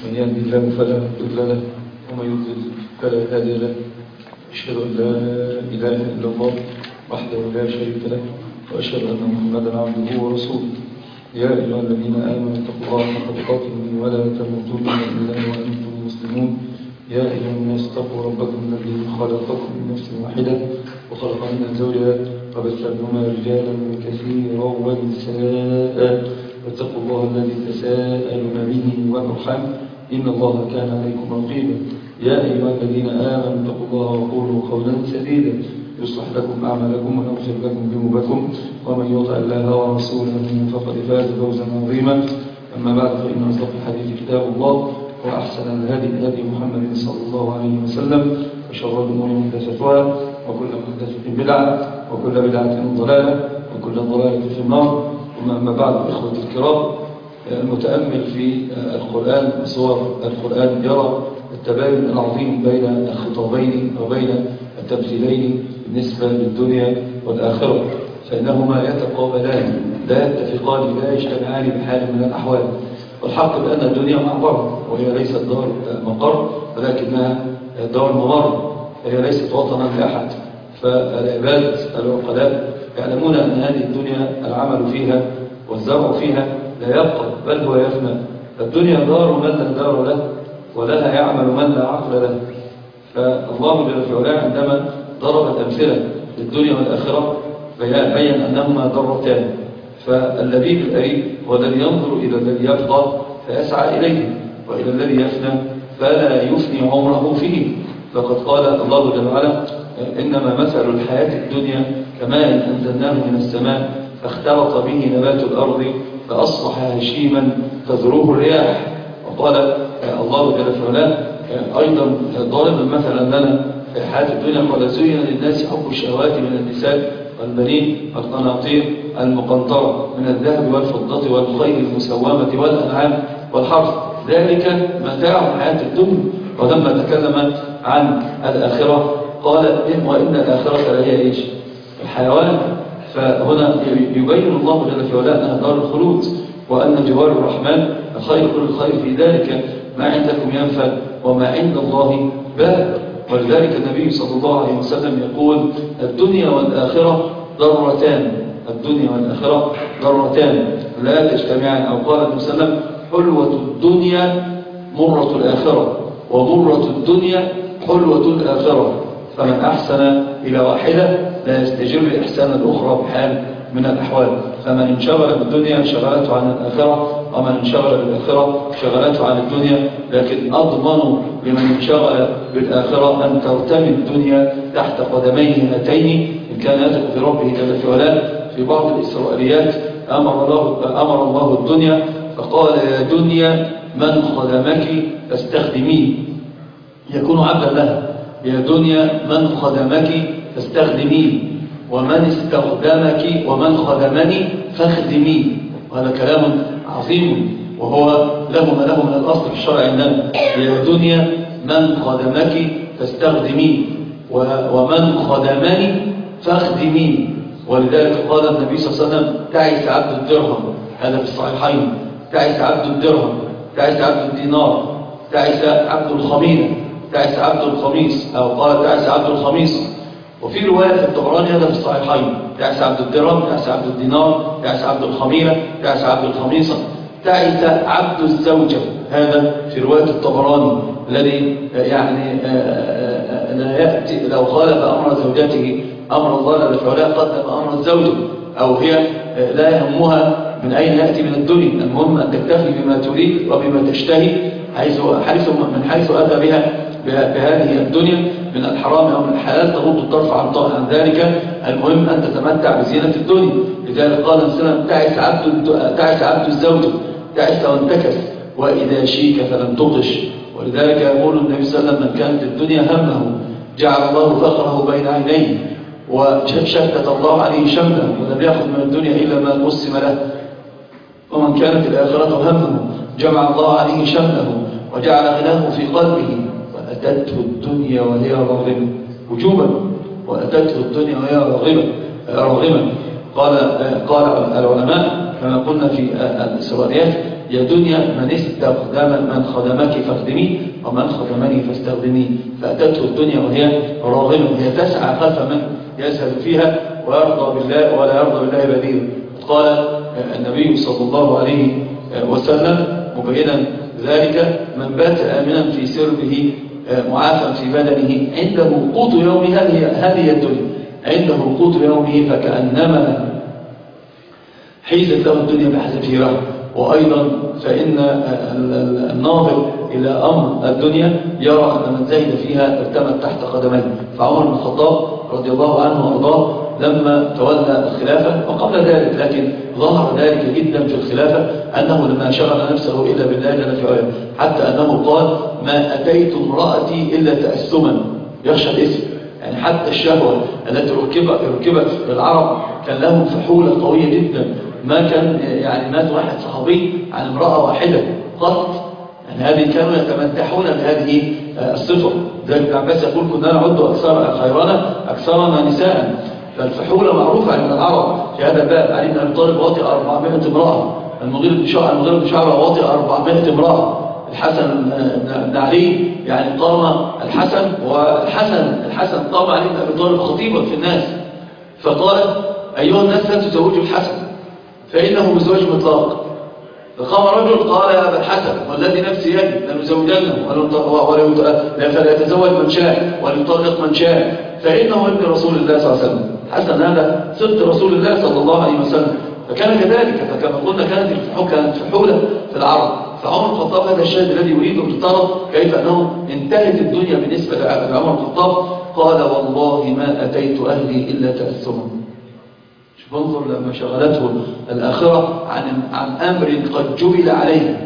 من يهده الله فلا مضل له ومن يضلل فلا هادي له. أشهد أن لا إله إلا الله وحده لا شريك له وأشهد أن محمدا عبده ورسوله. يا أيها الذين آمنوا اتقوا الله حق تقاته ولا تموتن إلا وأنتم مسلمون. يا أيها الناس اتقوا ربكم الذي خلقكم من نفس واحدة وخلق منها زوجها وبث منهما رجالا كثيرا ونساء واتقوا الله الذي تساءلون به والأرحام إن الله كان عليكم رقيبا. يا أيها الذين آمنوا اتقوا الله وقولوا قولا سديدا يصلح لكم أعمالكم ويغفر لكم ذنوبكم ومن يطع الله ورسوله فقد فاز فوزا عظيما. أما بعد فإن أصدق الحديث كتاب الله وأحسن الهدي هدي محمد صلى الله عليه وسلم وشر الأمور محدثاتها وكل محدثة بدعة وكل بدعة ضلالة وكل ضلالة في النار. ثم أما بعد إخوة الكرام، المتأمل في القرآن وصور القرآن يرى التباين العظيم بين الخطابين وبين التمثيلين بالنسبة للدنيا والآخرة، فإنهما يتقابلان لا يتفقان لا يجتمعان بحال من الأحوال. والحق بأن الدنيا معبر وهي ليست دار مقر ولكنها دار ممر، هي ليست وطنا لأحد. فالعباد العقلاء يعلمون أن هذه الدنيا العمل فيها والزرع فيها لا يبقى بل هو يفنى. الدنيا دار من لا دار له ولها يعمل من لا عقل له. فالله جل وعلا عندما ضرب الأمثلة للدنيا والآخرة بين أنهما ضرتان، فاللبيب الأريب هو الذي ينظر إلى الذي يبقى فيسعى إليه، وإلى الذي يفنى فلا يفني عمره فيه. فقد قال الله جل وعلا: إنما مثل الحياة الدنيا كماء أنزلناه من السماء فاختلط به نبات الأرض فأصبح هشيما تذروه الرياح. وقال الله جل وعلا أيضا ضاربا مثلا لنا في الحياة الدنيا: قال زين للناس حب الشهوات من النساء والبنين والقناطير المقنطرة من الذهب والفضة والخيل المسومة والأنعام والحرث ذلك متاع الحياة الدنيا. ولما تكلم عن الآخرة قال: وإن الآخرة لهي إيش؟ الحيوان. فهنا يبين الله جل وعلا أنها دار الخلود، وأن جوار الرحمن خير كل الخير في ذلك ما عندكم ينفد وما عند الله باق. ولذلك النبي صلى الله عليه وسلم يقول: الدنيا والآخرة ضرتان، الدنيا والآخرة ضرتان لا تجتمعان. أو قال النبي صلى الله عليه وسلم: حلوة الدنيا مرة الآخرة ومرة الدنيا حلوة الآخرة، فمن أحسن إلى واحدة لا يستجر إحسان الأخرى بحال من الأحوال. فمن انشغل بالدنيا شغلته عن الآخرة، ومن انشغل بالآخرة شغلته عن الدنيا. لكن أضمن لمن انشغل بالآخرة أن ترتمي الدنيا تحت قدميه هاتين إن كان يثق بربه جل وعلا. في بعض الإسرائيليات أمر الله الدنيا فقال: يا دنيا من خدمك فاستخدميه، يكون عبدا لها. يا دنيا من خدمك فاستخدميه، ومن استخدمك ومن خدمني فاخدميه. وهذا كلام عظيم وهو له من الأصل في الشرع عندنا. يا دنيا من خدمك فاستخدميه ومن خدمني فاخدميه. ولذلك قال النبي صلى الله عليه وسلم: تعس عبد الدرهم، هذا في الصحيحين، تعس عبد الدرهم، تعس عبد الدينار، تعس عبد الخميلة، تعس عبد الخميس، أو قال تعس عبد الخميصة. وفي رواية في الطبراني هذا في الصحيحين: تعس عبد الدرهم، تعس عبد الدينار، تعس عبد الخميلة، تعس عبد الخميصة، تعس عبد الزوجة. هذا في رواية الطبراني الذي يعني لا يأتي لو خالف أمر زوجته أمر الله جل وعلا قدم أمر الزوجة، أو هي لا يهمها من أين يأتي من الدنيا، المهم أن تكتفي بما تريد وبما تشتهي من حيث أتى بها بهذه الدنيا من الحرام أو من الحلال تغض الطرف عن ذلك. المهم أن تتمتع بزينة الدنيا. لذلك قال الإنسان: تعس عبد الزوجة، تعس وانتكس، وإذا شيك فلم تطش. ولذلك يقول النبي صلى الله عليه وسلم: من كانت الدنيا همه جعل الله فقره بين عينيه وشتت الله عليه شمله ولم يأخذ من الدنيا إلا ما قسم له. ومن كانت الآخرة همه جمع الله عليه شمله وجعل غناه في قلبه وأتته الدنيا وهي راغمة وجوبا، وأتته الدنيا وهي راغمة. قال العلماء كما قلنا في الإسرائيليات: يا دنيا من خدمك فاخدمي ومن خدمني فاستخدمي. فأتته الدنيا وهي راغمة، هي تسعى خلف من يزهد فيها ويرضى بالله ولا يرضى بالله بديلا. قال النبي صلى الله عليه وسلم مبينا ذلك: من بات آمنا في سربه معافى في بدنه عنده قوت يومه، هذه الدنيا، عنده قوت يومه فكأنما حيزت له الدنيا بحذافيرها. وأيضا فإن الناظر إلى أمر الدنيا يرى أن من زهد فيها ارتمت تحت قدميه. فعمر بن الخطاب رضي الله عنه وارضاه لما تولى الخلافة، وقبل ذلك لكن ظهر ذلك جدا في الخلافة، أنه لما شغل نفسه إلا بالله جل في علاه، حتى أنه قال: ما أتيت امرأتي إلا تأثما، يخشى الاسم. يعني حتى الشهوة التي ركبت العرب كان لهم فحولة قوية جدا. ما كان يعني مات واحد صحابي عن امرأة واحدة قط، يعني هذه كانوا يتمدحون بهذه الصفة. ذلك ابن عباس يقول: كنا نعد أكثرنا نساء. فالفحولة معروفة عند العرب في هذا الباب. علي بن أبي طالب واطئ 400 امرأة، المغيرة بن شعبة واطئ 400 امرأة، الحسن بن علي يعني قام الحسن قام علي بن أبي طالب خطيبا في الناس، فقال: أيها الناس لا تزوجوا الحسن فإنه بزواج مطلق. فقام رجل قال: يا أبا الحسن والذي نفسي يدي لنزوجنه فلا يتزوج من شاء وليطلق من شاء فإنه ابن رسول الله صلى الله عليه وسلم. حسن هذا سبط رسول الله صلى الله عليه وسلم. فكان كذلك، فكما قلنا كانت فحولة في العرب. فعمر الخطاب هذا الشاهد الذي يريد أن ترى كيف أنه انتهت الدنيا بالنسبة لعمر الخطاب. قال: والله ما أتيت أهلي إلا تأثما. شوف انظر لما شغلته الآخرة عن أمر قد جبل عليه،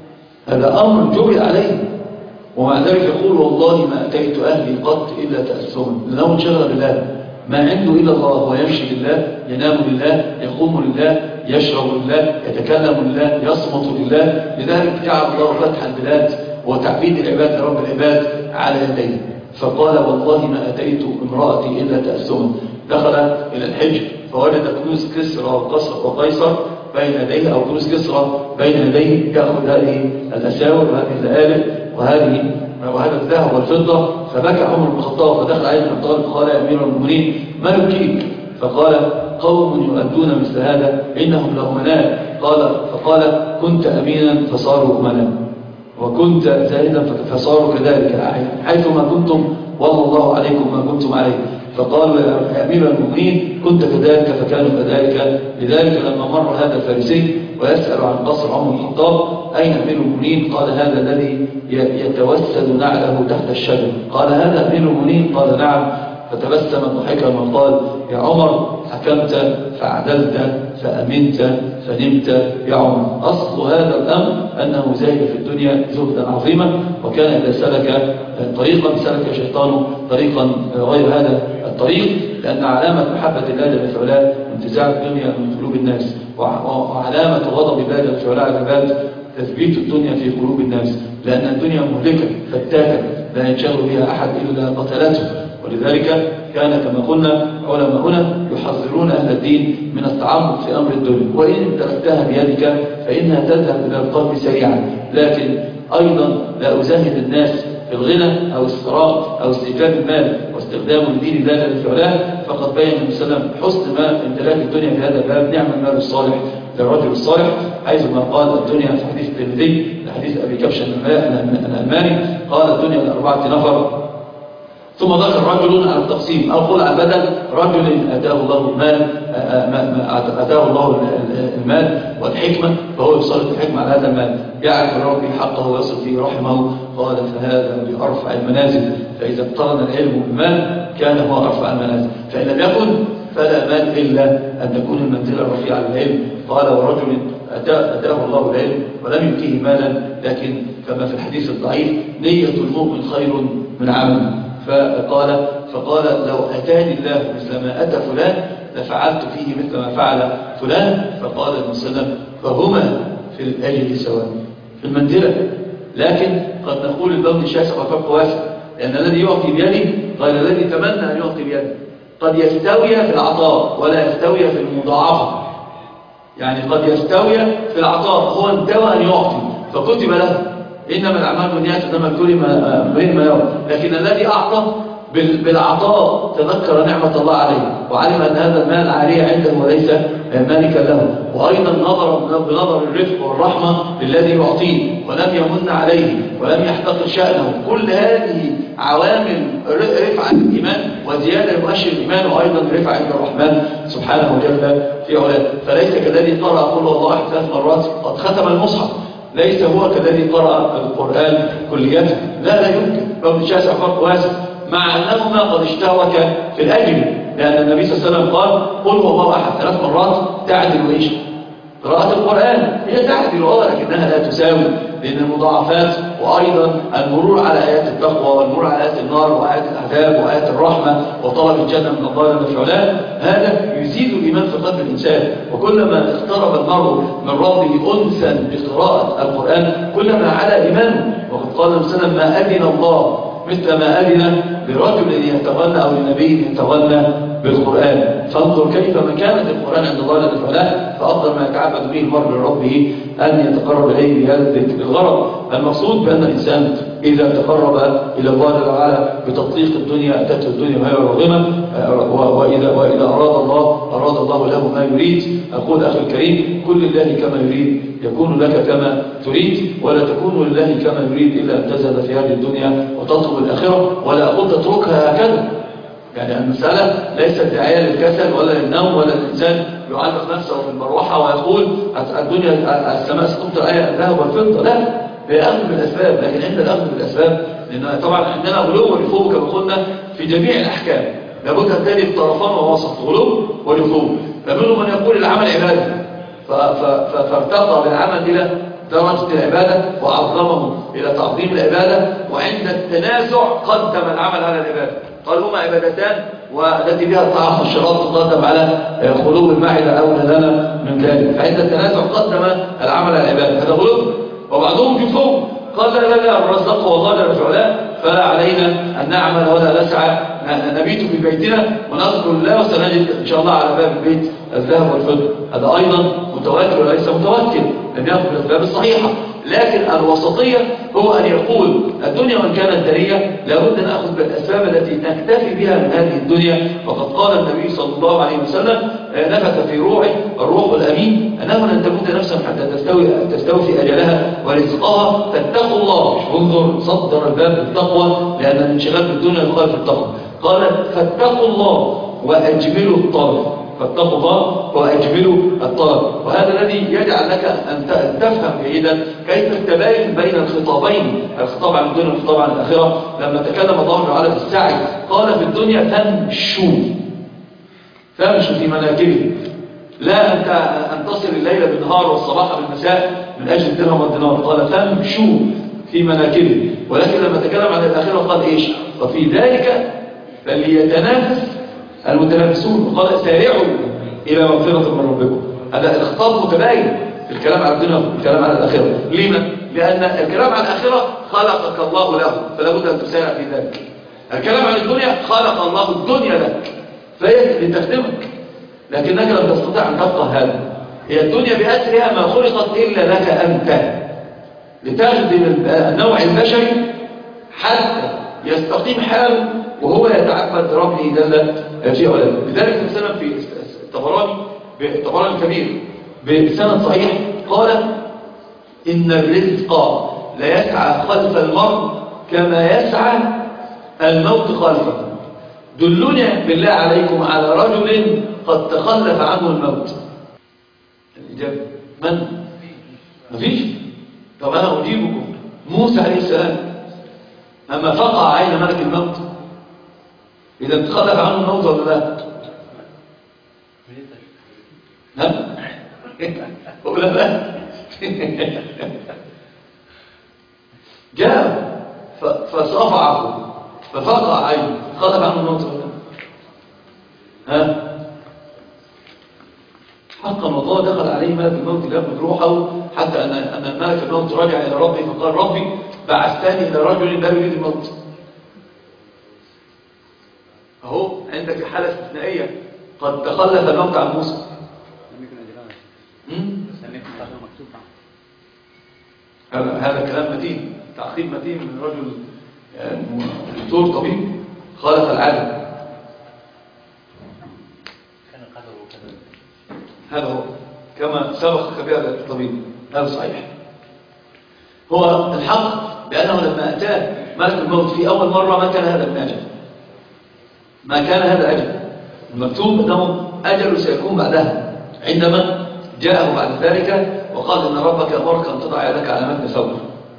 هذا أمر جبل عليه، ومع ذلك يقول: والله ما أتيت أهلي قط إلا تأثما. لأنه انشغل بالله، ما عنده إلا الله، هو يمشي لله، ينام لله، يقوم لله، يشرب لله، يتكلم لله، يصمت لله. لذلك جعل الله فتح البلاد وتعبيد العباد لرب العباد على يديه. فقال: والله ما أتيت امرأتي إلا تأثما. دخل إلى الحج فوجد كنوز كسرى وقيصر بين يديه، أو كنوز كسرى بين يديه، يأخذ هذه الأساور وهذه اللآلئ وهذا الذهب والفضة. فبكى عمر بن الخطاب، فدخل عليه بن أبي طالب قال: يا أمير المؤمنين ما يبكيك؟ فقال: قوم يؤدون مثل هذا إنهم لأمناء. فقال: كنت أمينا فصاروا أمناء، وكنت زاهدا فصاروا كذلك، حيثما كنتم والله الله عليكم ما كنتم عليه. فقالوا: يا أمير المؤمنين كنت كذلك فكانوا كذلك. لذلك لما مر هذا الفارسي ويسأل عن قصر عمر بن الخطاب: أين أمير المؤمنين؟ قال: هذا الذي يتوسد نعله تحت الشجر. قال: هذا أمير المؤمنين؟ قال: نعم. فتبسم ضحكا وقال: يا عمر حكمت فعدلت فأمنت فنمت يا عمر. أصل هذا الأمر أنه زاهد في الدنيا زهدا عظيما، وكان إذا سلك طريقا سلك شيطانه طريقا غير هذا الطريق، لأن علامة محبة الله جل في علاه انتزاع الدنيا من قلوب الناس، وعلامة غضب الله جل في علاه على العباد تثبيت الدنيا في قلوب الناس، لأن الدنيا مهلكة فتاكة لا ينشغل بها أحد إلا قتلته. ولذلك كان كما قلنا علماؤنا يحذرون أهل الدين من التعمق في أمر الدنيا، وإن تركتها بيدك فإنها تذهب إلى القلب سريعا. لكن أيضا لا أزهد الناس في الغنى أو الثراء أو استيفاد المال واستخدامه لدين الله جل في علاه. فقد بين النبي صلى الله عليه وسلم حسن ما امتلاك الدنيا في هذا الباب: نعم المال الصالح للرجل الصالح، حيث ما قال الدنيا في حديث الترمذي لحديث أبي كبش الألماني قال: الدنيا لأربعة نفر. ثم ذكر رجل على التقسيم، أو قل على بدل رجل أتاه الله المال والحكمة، فهو يصرف الحكمة على هذا المال، يعرف ربي حقه ويصل فيه رحمه. قال: فهذا بأرفع المنازل. فإذا اقترن العلم بالمال كان هو أرفع المنازل، فإن لم يكن فلا مال إلا أن تكون المنزلة الرفيعة للعلم. قال: ورجل أتاه الله العلم ولم يؤتيه مالا، لكن كما في الحديث الضعيف: نية المؤمن خير من عمله. فقال: لو أتاني الله مثل ما أتى فلان لفعلت فيه مثل ما فعل فلان. فقال النبي صلى الله عليه وسلم: فهما في الأجر سواء، في المنزلة. لكن قد نقول البون شاسع وفرق واسع، لأن الذي يعطي بيده غير الذي تمنى أن يعطي بيده. قد يستوي في العطاء ولا يستوي في المضاعفة. يعني قد يستوي في العطاء، هو انتوى أن يعطي فكتب له، إنما الأعمال بالنيات إنما لكل ما يرى. لكن الذي أعطى بالعطاء تذكر نعمة الله عليه وعلم أن هذا المال عالية عنده وليس مالكا له، وأيضا نظر بنظر الرفق والرحمة للذي يعطيه ولم يمن عليه ولم يحتقر شأنه. كل هذه عوامل رفعة الإيمان وزيادة يؤشر الإيمان، وأيضا رفعة عند الرحمن سبحانه وجل في علاه. فليس كالذي قرأ قل هو الله 3 مرات قد ختم المصحف، ليس هو كالذي قرأ القرآن كليته، لا يمكن، باب الشاسع فرق واسع، مع أنهما قد اشتركا في الأجر، لأن النبي صلى الله عليه وسلم قال قل هو الله أحد 3 مرات تعدل إيش؟ قراءة القرآن هي تعدل لكنها لا تساوي، لأن المضاعفات وأيضا المرور على آيات التقوى والمرور على آيات النار وآيات العذاب وآيات الرحمة وطلب الجنة من الله جل في علاه، هذا يزيد الإيمان في قلب الإنسان. وكلما اقترب المرء من ربه أنسا بقراءة القرآن كلما على إيمانه. وقد قال النبي صلى الله عليه وسلم ما أذن الله مثل ما أذن لرجل يتغنى أو لنبي يتغنى بالقرآن. فانظر كيف مكانة القرآن عند الله جل وعلا، فأفضل ما يتعبد به المرء لربه أن يتقرب إليه بهذا الذكر. الغرض المقصود بأن الإنسان إذا تقرب إلى الله جل وعلا بتطليق الدنيا أتته الدنيا وهي راغمة، وإذا أراد الله له ما يريد. أقول أخي الكريم كل الله كما يريد يكون لك كما تريد، ولا تكون لله كما يريد إلا أن تزهد في هذه الدنيا وتطلب الآخرة، ولا أقول تتركها هكذا. يعني المسألة ليست داعية للكسل ولا للنوم ولا الإنسان يعلق نفسه في المروحة ويقول الدنيا السماء ستمطر الذهب والفضة، لا، هي أخذ بالأسباب. لكن عند الأخذ بالأسباب، لأن طبعا عندنا غلو ورفوب كما قلنا في جميع الأحكام، لابد أن تجد طرفان ووسط، غلو ورفوب. فمنهم من يقول العمل عبادة فارتقى بالعمل إلى درجة العبادة وعظمه إلى تعظيم العبادة، وعند التنازع قدم العمل على العبادة، قال هما عبادتان والتي بها الطعام والشراب تقدم على خلو المعدة أو لنا من ذلك. فعند التنازع قدم العمل على العبادة، هذا غلو. وبعضهم يفهم قال لا الرزق والله جل في علاه، فلا علينا أن نعمل ولا نسعى، نبيت في بيتنا ونذكر الله وسنجد إن شاء الله على باب البيت الذهب والفضة. هذا أيضا متوكل وليس متوكل، لم يأخذ بالأسباب الصحيحة. لكن الوسطية هو أن يقول الدنيا وإن كانت دنية لابد أن أخذ بالأسباب التي نكتفي بها من هذه الدنيا. فقد قال النبي صلى الله عليه وسلم نفث في روعي الروح الأمين أنه لن تموت نفسا حتى تستوفي أجلها ورزقها، فاتقوا الله. مش انظر صدر الباب بالتقوى لأن الانشغال بالدنيا يخالف التقوى. قال فاتقوا الله وأجملوا الطلب، فاتقوا الله وأجملوا الطلب. وهذا الذي يجعل لك أن تفهم جيدا كيف التباين بين الخطابين، الخطاب عن الدنيا والخطاب عن الآخرة. لما تكلم الله تعالى في السعي قال في الدنيا فامشوا في مناكبه، لا أن تصل الليل بالنهار والصباح بالمساء من أجل الدرهم والدينار، قال فامشوا في مناكبه. ولكن لما تكلم عن الآخرة قال إيش؟ وفي ذلك فليتنافس المتنافسون، وقال سارعوا إلى مغفرة من ربكم. هذا الخطاب متباين في الكلام عن الدنيا والكلام عن الآخرة. لما؟ لأن الكلام عن الآخرة خلقك الله له فلا بد أن تسارع في ذلك. الكلام عن الدنيا خلق الله الدنيا لك فهي لتخدمك، لكنك لم تستطيع أن تبقى هذا. هي الدنيا بأسرها ما خلقت إلا لك أنت، لتخدم النوع البشري حتى يستقيم حاله وهو يتعبد ربه جل في علاه. لذلك مثلا في الطبراني الكبير بسند صحيح قال إن الرزق لا يسعى خلف المرء كما يسعى الموت خلفه. دلوني بالله عليكم على رجل قد تخلف عنه الموت. الإجابة من؟ مفيش. طب أنا أجيبكم. موسى عليه السلام أما فقع عين ملك الموت إذا تخلف عنه الموت ولا لا؟ ها؟ ولا لا؟ جاء فصفعه ففقع عينه خلف عنه الموت ولا لا؟ ها؟ حقا والله دخل عليه ملك الموت ليأخذ روحه حتى أن ملك الموت رجع إلى ربه فقال ربي بعثتني إلى رجل لا يريد الموت. أهو عندك حالة استثنائية قد تخلف الموت عن موسى. هذا كلام متين، تعقيب متين من رجل دكتور طبيب خالف العادة. هذا هو كما سبق بهذا الطبيب، هذا صحيح. هو الحق بأنه لما أتاه ملك الموت في أول مرة ما كان هذا من أجل، ما كان هذا أجل، المكتوب أنه أجل سيكون بعدها، عندما جاءه بعد ذلك وقال إن ربك أمرك أن تضع يدك على متن ثوبك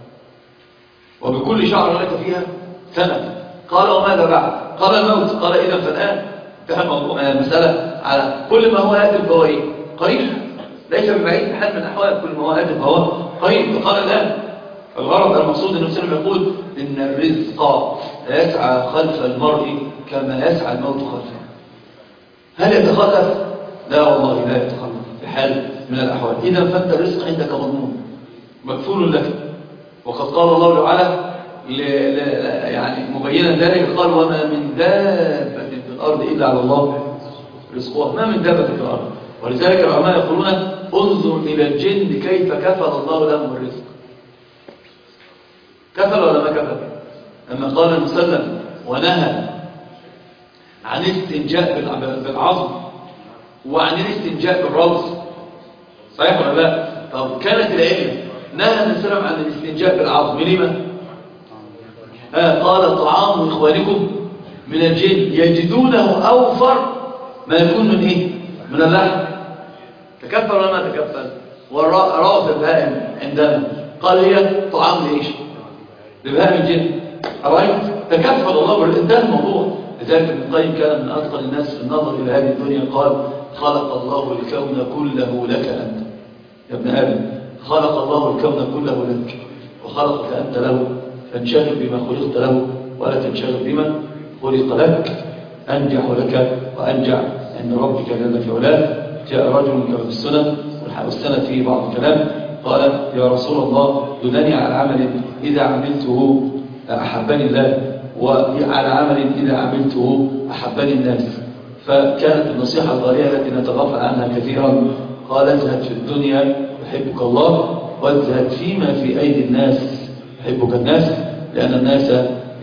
وبكل شعر لك فيها سنة. قال وماذا بعد؟ قال الموت. قال إذا فالآن انتهى المسألة على كل ما هو آتٍ فهو إيه؟ قريب، ليس ببعيد حال من الأحوال، كل ما هو آتٍ فهو قريب. فقال الآن الغرض المقصود أن السلم يقول إن الرزق يسعى خلف المرء كما يسعى الموت خلفه. هل يتخلف؟ لا والله لا يتخلف في حال من الأحوال. إذا فأنت الرزق عندك مضمون مكفول لك. وقد قال الله تعالى يعني مبينا ذلك، قال وما من دابة في الأرض إلا على الله رزقها، ما من دابة في الأرض. ولذلك العلماء يقولون انظر إلى الجن كيف كفل الله لهم الرزق. كفل ولا ما كفل؟ لما قال المسلم ونهى عن الاستنجاء بالعظم وعن الاستنجاء بالروث، صحيح ولا لا؟ طب كانت العلة نهى المسلم عن الاستنجاء بالعظم لما؟ قال طعام إخوانكم من الجن يجدونه أوفر ما يكون من إيه؟ من اللحم. تكفل ولا ما تكفل؟ وروث البهائم عندنا قال هي طعام لإيش؟ لبهائم الجن. أرأيت؟ تكفل الله انتهى الموضوع. لذلك ابن القيم كان من أتقن الناس في النظر إلى هذه الدنيا، قال خلق الله الكون كله لك أنت يا ابن آدم، خلق الله الكون كله لك وخلقك أنت له، فانشغل بما خلقت له ولا تنشغل بما خلق لك. أنجح لك وأنجع عند ربك جل في علاه. جاء رجل كما في السنن والسند فيه بعض الكلام، قال يا رسول الله دلني على عمل إذا عملته أحبني الله وعلى عمل إذا عملته أحبني الناس. فكانت النصيحة الغالية التي نتغافل عنها كثيرا، قال ازهد في الدنيا يحبك الله وازهد فيما في أيدي الناس يحبك الناس، لأن الناس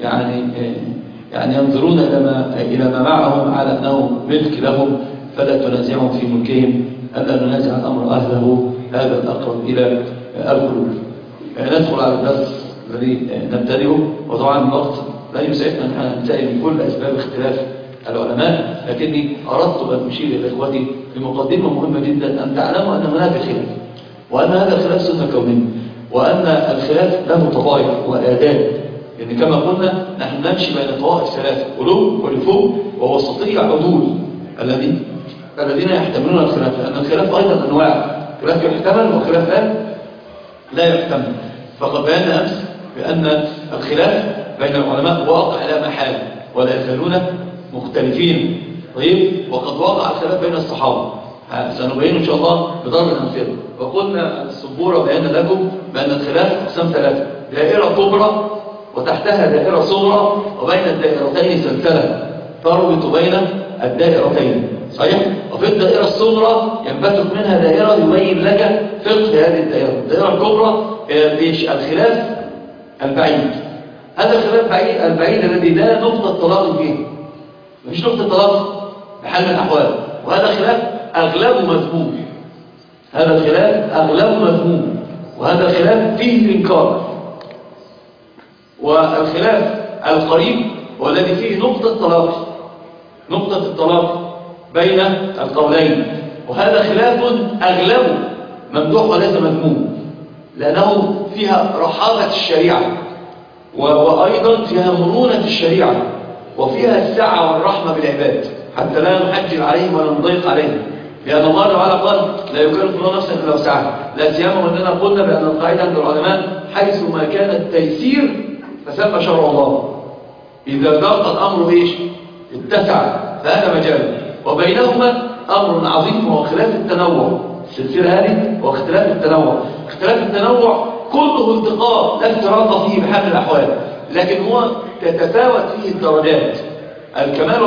يعني ينظرون إلى ما معهم على أنه ملك لهم، فلا تنازعهم في ملكهم، ألا ننازع الأمر أهله، هذا الأقرب إلى القلوب. ندخل على الدرس الذي نبتدئه، وطبعا الوقت لا يسعفنا أن ننتهي من كل أسباب اختلاف العلماء، لكني أردت أن أشير إلى إخوتي بمقدمة مهمة جدا، أن تعلموا أن هناك خلاف، وأن هذا الخلاف سنة كونية، وأن الخلاف له طبائع وآداب. يعني كما قلنا نحن نمشي بين طوائف ثلاثة، قلوب ولفوق ووسطية عدول الذين يحتملون الخلاف، لأن الخلاف أيضا أنواع، خلاف يحتمل وخلاف لا يحتمل. فقد بينا أمس بأن الخلاف بين العلماء واقع لا محال ولا يزالون مختلفين. طيب، وقد وقع الخلاف بين الصحابة، سنبين إن شاء الله بضرب الأمثلة. وقلنا السبورة بينا لكم بأن الخلاف أقسام ثلاثة: دائرة كبرى وتحتها دائرة صغرى، وبين الدائرتين سلسلة تربط بين الدائرتين، صحيح؟ وفي الدائرة الصغرى ينبثق منها دائرة يبين لك فقه هذه الدائرة. الدائرة الكبرى الخلاف البعيد، هذا الخلاف البعيد الذي لا نقطة طلاق فيه، مفيش نقطة طلاق بحال من الأحوال، وهذا خلاف أغلبه مذموم، هذا الخلاف أغلبه مذموم، وهذا الخلاف فيه الإنكار. والخلاف القريب والذي فيه نقطة الطلاق بين القولين، وهذا خلاف أغلبه ممدوح وليس مذموم، لأنه فيها رحابة الشريعة، وأيضا فيها مرونة الشريعة، وفيها السعة والرحمة بالعباد، حتى لا نحجر عليهم ولا نضيق عليهم، لأن الله تعالى قال لا يكلف الله نفسا إلا وسعها. لا سيما وأننا قلنا بأن القاعدة عند العلماء حيث ما كان التيسير فسمى شرع الله، إذا ضاق الأمر إيش؟ اتسع، فهذا مجال. وبينهما أمر عظيم وهو خلاف التنوع، السلسلة هذه واختلاف التنوع. اختلاف التنوع كله التقاء لا افتراق فيه بحال من الأحوال، لكن هو تتفاوت فيه الدرجات، الكمال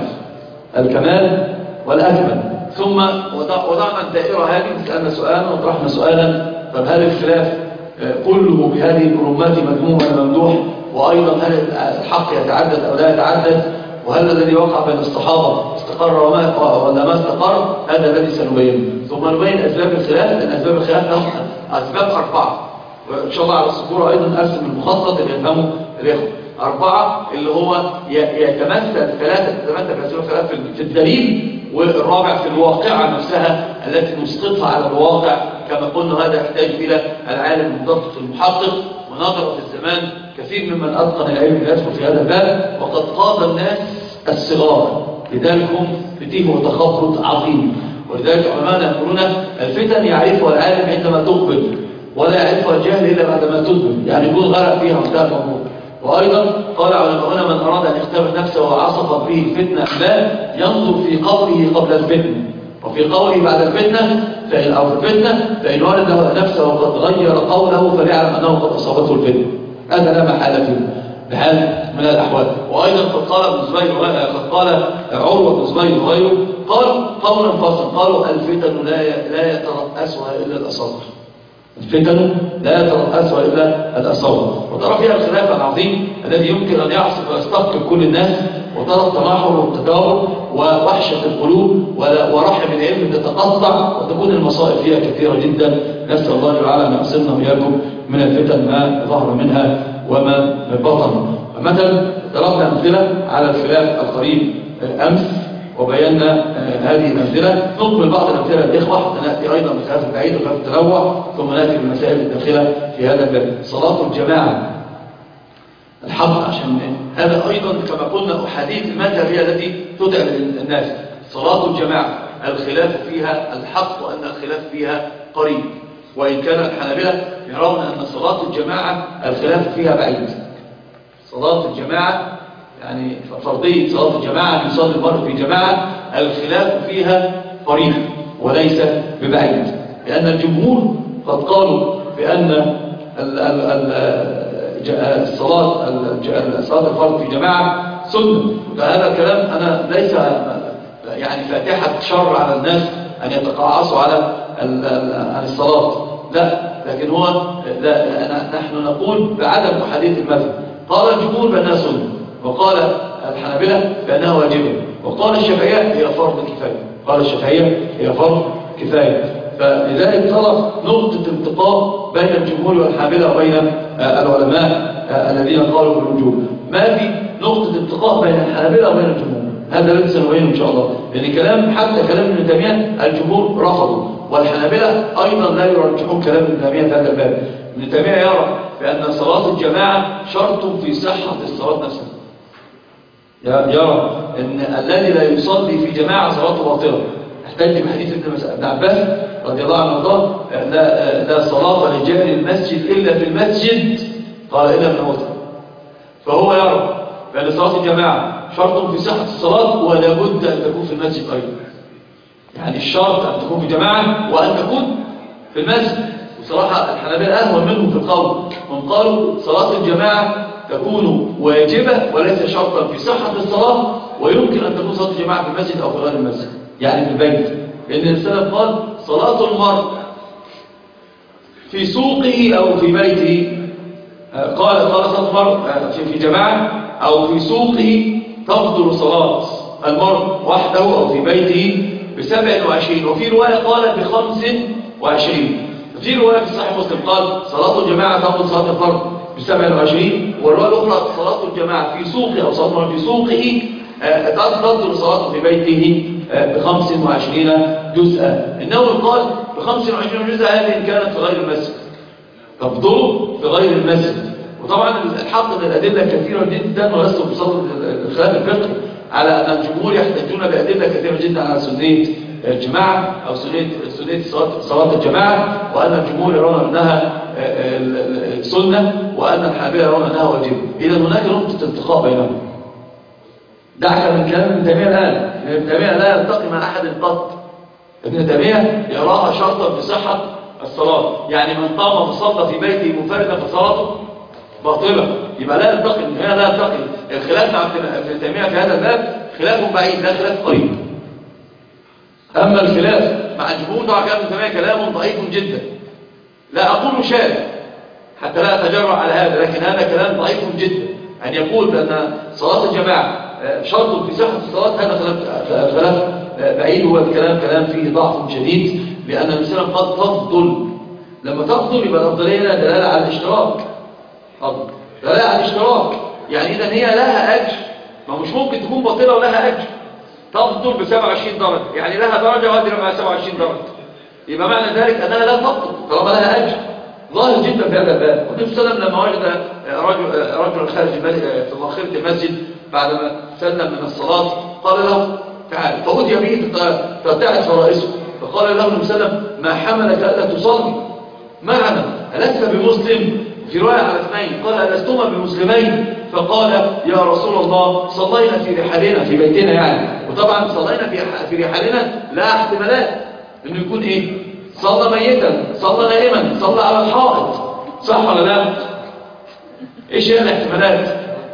والأكمل. ثم وضعنا الدائرة هذه، سألنا سؤالا وطرحنا سؤالا: طب هل الخلاف كله بهذه الأمات مذموم ولا ممدوح؟ وأيضا هل الحق يتعدد أو لا يتعدد؟ وهل الذي وقع بين الصحابة استقر ولا ما استقر؟ هذا الذي سنبينه. ثم نبين أسباب الخلاف، لأن أسباب الخلاف لهم أسباب 4، وإن شاء الله على السبورة أيضا أرسم المخطط اللي يفهمه الإخوة. 4 اللي هو يتمثل 3 في الدليل، والرابع في الواقعة نفسها التي نسقطها على الواقع. كما قلنا هذا يحتاج إلى العالم المدقق المحقق، ونظر في الزمان كثير ممن أتقن العلم يدخل في هذا الباب، وقد قاد الناس الصغار، لذلك هم فتيه وتخبط عظيم. ولذلك علماء يقولون الفتن يعرفها العالم عندما تقبل، ولا يعرفها الجهل إلا بعدما تدبر، يعني يكون غرق فيها وانتهى الموضوع. وأيضا قال علماؤنا من أراد أن يختبر نفسه وعصف به الفتنة لا ينظر في قوله قبل الفتنة، وفي قوله بعد الفتنة أو في الفتنة، فإن ولد نفسه وقد غير قوله فليعلم أنه قد أصابته الفتنة. هذا لا محالة فيه بحال من الأحوال. وأيضا قد قال عروة بن زبير وغيره قالوا قولا فصلا، قالوا الفتن لا يترأسها إلا الأصابع. الفتن لا يترأسها إلا الأصابع. وترى فيها الخلاف العظيم الذي يمكن أن يعصف ويستقطب كل الناس، وترى التناحر والتدابر ووحشة القلوب ورحم العلم تتقطع، وتكون المصائب فيها كثيرة جدا. نسأل الله تعالى أن يعصمنا وإياكم من الفتن ما ظهر منها وما بطن. مثلا ضربنا أمثلة على الخلاف القريب أمس وبينا هذه الأمثلة. نقبل بعض الأمثلة الإخوة حتى نأتي أيضا بخلاف البعيد وخلاف التنوع، ثم نأتي بالمسائل الداخلة في هذا الباب. صلاة الجماعة الحق، عشان هذا أيضا كما قلنا أحاديث المذهب هي التي تدعم الناس. صلاة الجماعة الخلاف فيها الحق، وأن الخلاف فيها قريب، وإن كان الحنابلة يرون أن صلاة الجماعة الخلاف فيها بعيد. صلاة الجماعة يعني فرضية صلاة الجماعة يصلي المرء في جماعة الخلاف فيها قريب وليس ببعيد، لأن الجمهور قد قالوا بأن صلاة الفرض في جماعة سنة. فهذا الكلام أنا ليس يعني فاتحة شر على الناس أن يتقاعصوا على الصلاة، لا، لكن هو نحن نقول بعدم أحاديث المذهب. قال الجمهور بأنها سنة، وقال الحنابلة بأنها واجبة، وقال الشافعية هي فرض كفاية. قال الشافعية هي فرض كفاية. فلذلك ترى نقطة التقاء بين الجمهور والحنابلة وبين العلماء الذين قالوا بالوجوب. ما في نقطة التقاء بين الحنابلة وبين الجمهور، هذا الذي سنبينه إن شاء الله. لأن كلام حتى كلام ابن تيمية الجمهور رفضوا، والحنابلة أيضا لا يرجحون كلام ابن تيمية في هذا الباب. ابن تيمية يرى بأن صلاة الجماعة شرط في صحة الصلاة نفسها. يرى أن الذي لا يصلي في جماعة صلاته باطلة. احتج بحديث ابن عباس رضي الله عنه وارضاه لا صلاة لجار المسجد إلا في المسجد، قال إلا من وطن. فهو يرى بأن صلاة الجماعة شرط في صحة الصلاة، ولا بد أن تكون في المسجد أيضا. يعني الشرط أن تكون في جماعة وأن تكون في المسجد. وصراحة الحنابلة أهون منهم في القول، هم قالوا صلاة الجماعة تكون واجبة وليس شرطا في صحة الصلاة، ويمكن أن تكون صلاة الجماعة في المسجد أو في غير المسجد، يعني في البيت. لأن السلف قال صلاة المرء في سوقه أو في بيته، قال صلاة المرء في جماعة أو في سوقه تفضل صلاة المرء وحده أو في بيته ب27، وفي رواية قال ب25. في رواية في صحيح مسلم قال صلاة الجماعة تفضل صلاة الفرد ب27، والرواية الأخرى صلاة الجماعة في سوقه أو صلاة المرء في سوقه تفضل صلاته في بيته ب25 جزءا. النووي قال ب25 جزءا هذه إن كانت في غير المسجد، تفضل في غير المسجد. وطبعا الحق ان الأدلة كثيرة جدا، ولست بصدد الخلاف الفقهي على أن الجمهور يحتجون بأدلة كثيرة جدا على سنية الجماعة أو سنية صلاة الجماعة، وأن الجمهور يرون أنها سنة وأن الحنابلة يرون أنها واجبة. إذا هناك نقطة التقاء بينهم. دعك من كلام ابن تيمية الآن. ابن تيمية لا يلتقي مع أحد قط. ابن تيمية يراها شرطا في صحة الصلاة، يعني من قام فصلى في بيته منفردا فصلاته باطلة. يبقى لا يلتقي، هي لا يلتقي. الخلاف مع ابن تيمية في هذا الباب خلاف بعيد لا خلاف قريب. أما الخلاف مع الجمهور طبعا كلام ابن تيمية كلام ضعيف جدا، لا أقول شاذ، حتى لا أتجرأ على هذا، لكن هذا كلام ضعيف جدا. أن يقول بأن صلاة الجماعة شرط في صحة الصلاة، هذا خلاف بعيد، هو الكلام كلام فيه ضعف شديد، لأن الإنسان قد تفضل. لما تفضل يبقى الأفضلية دلالة على الاشتراك، دلالة على الاشتراك، يعني إذا هي لها أجر، ما مش ممكن تكون باطلة ولها أجر. تفضل ب 27 درجة، يعني لها درجة وأدرى مع 27 درجة، يبقى معنى ذلك أنها لا تفضل طالما لها أجر. ظاهر جدا في هذا الباب. والنبي صلى الله عليه وسلم لما وجد رجل خارج في مؤخرة المسجد بعدما سلم من الصلاة قال له تعال، فأتي به ترتعد فرائسه، فقال له النبي صلى الله عليه وسلم ما حملك ألا تصلي معنا؟ ألست بمسلم؟ في رواية على اثنين قال ألستما بمسلمين؟ فقال يا رسول الله صلينا في رحالنا، في بيتنا يعني، وطبعا صلينا في رحالنا لا احتمالات انه يكون ايه، صلى ميتا، صلى نائما، صلى على الحائط، صح ولا لا؟ ايش هي الاحتمالات؟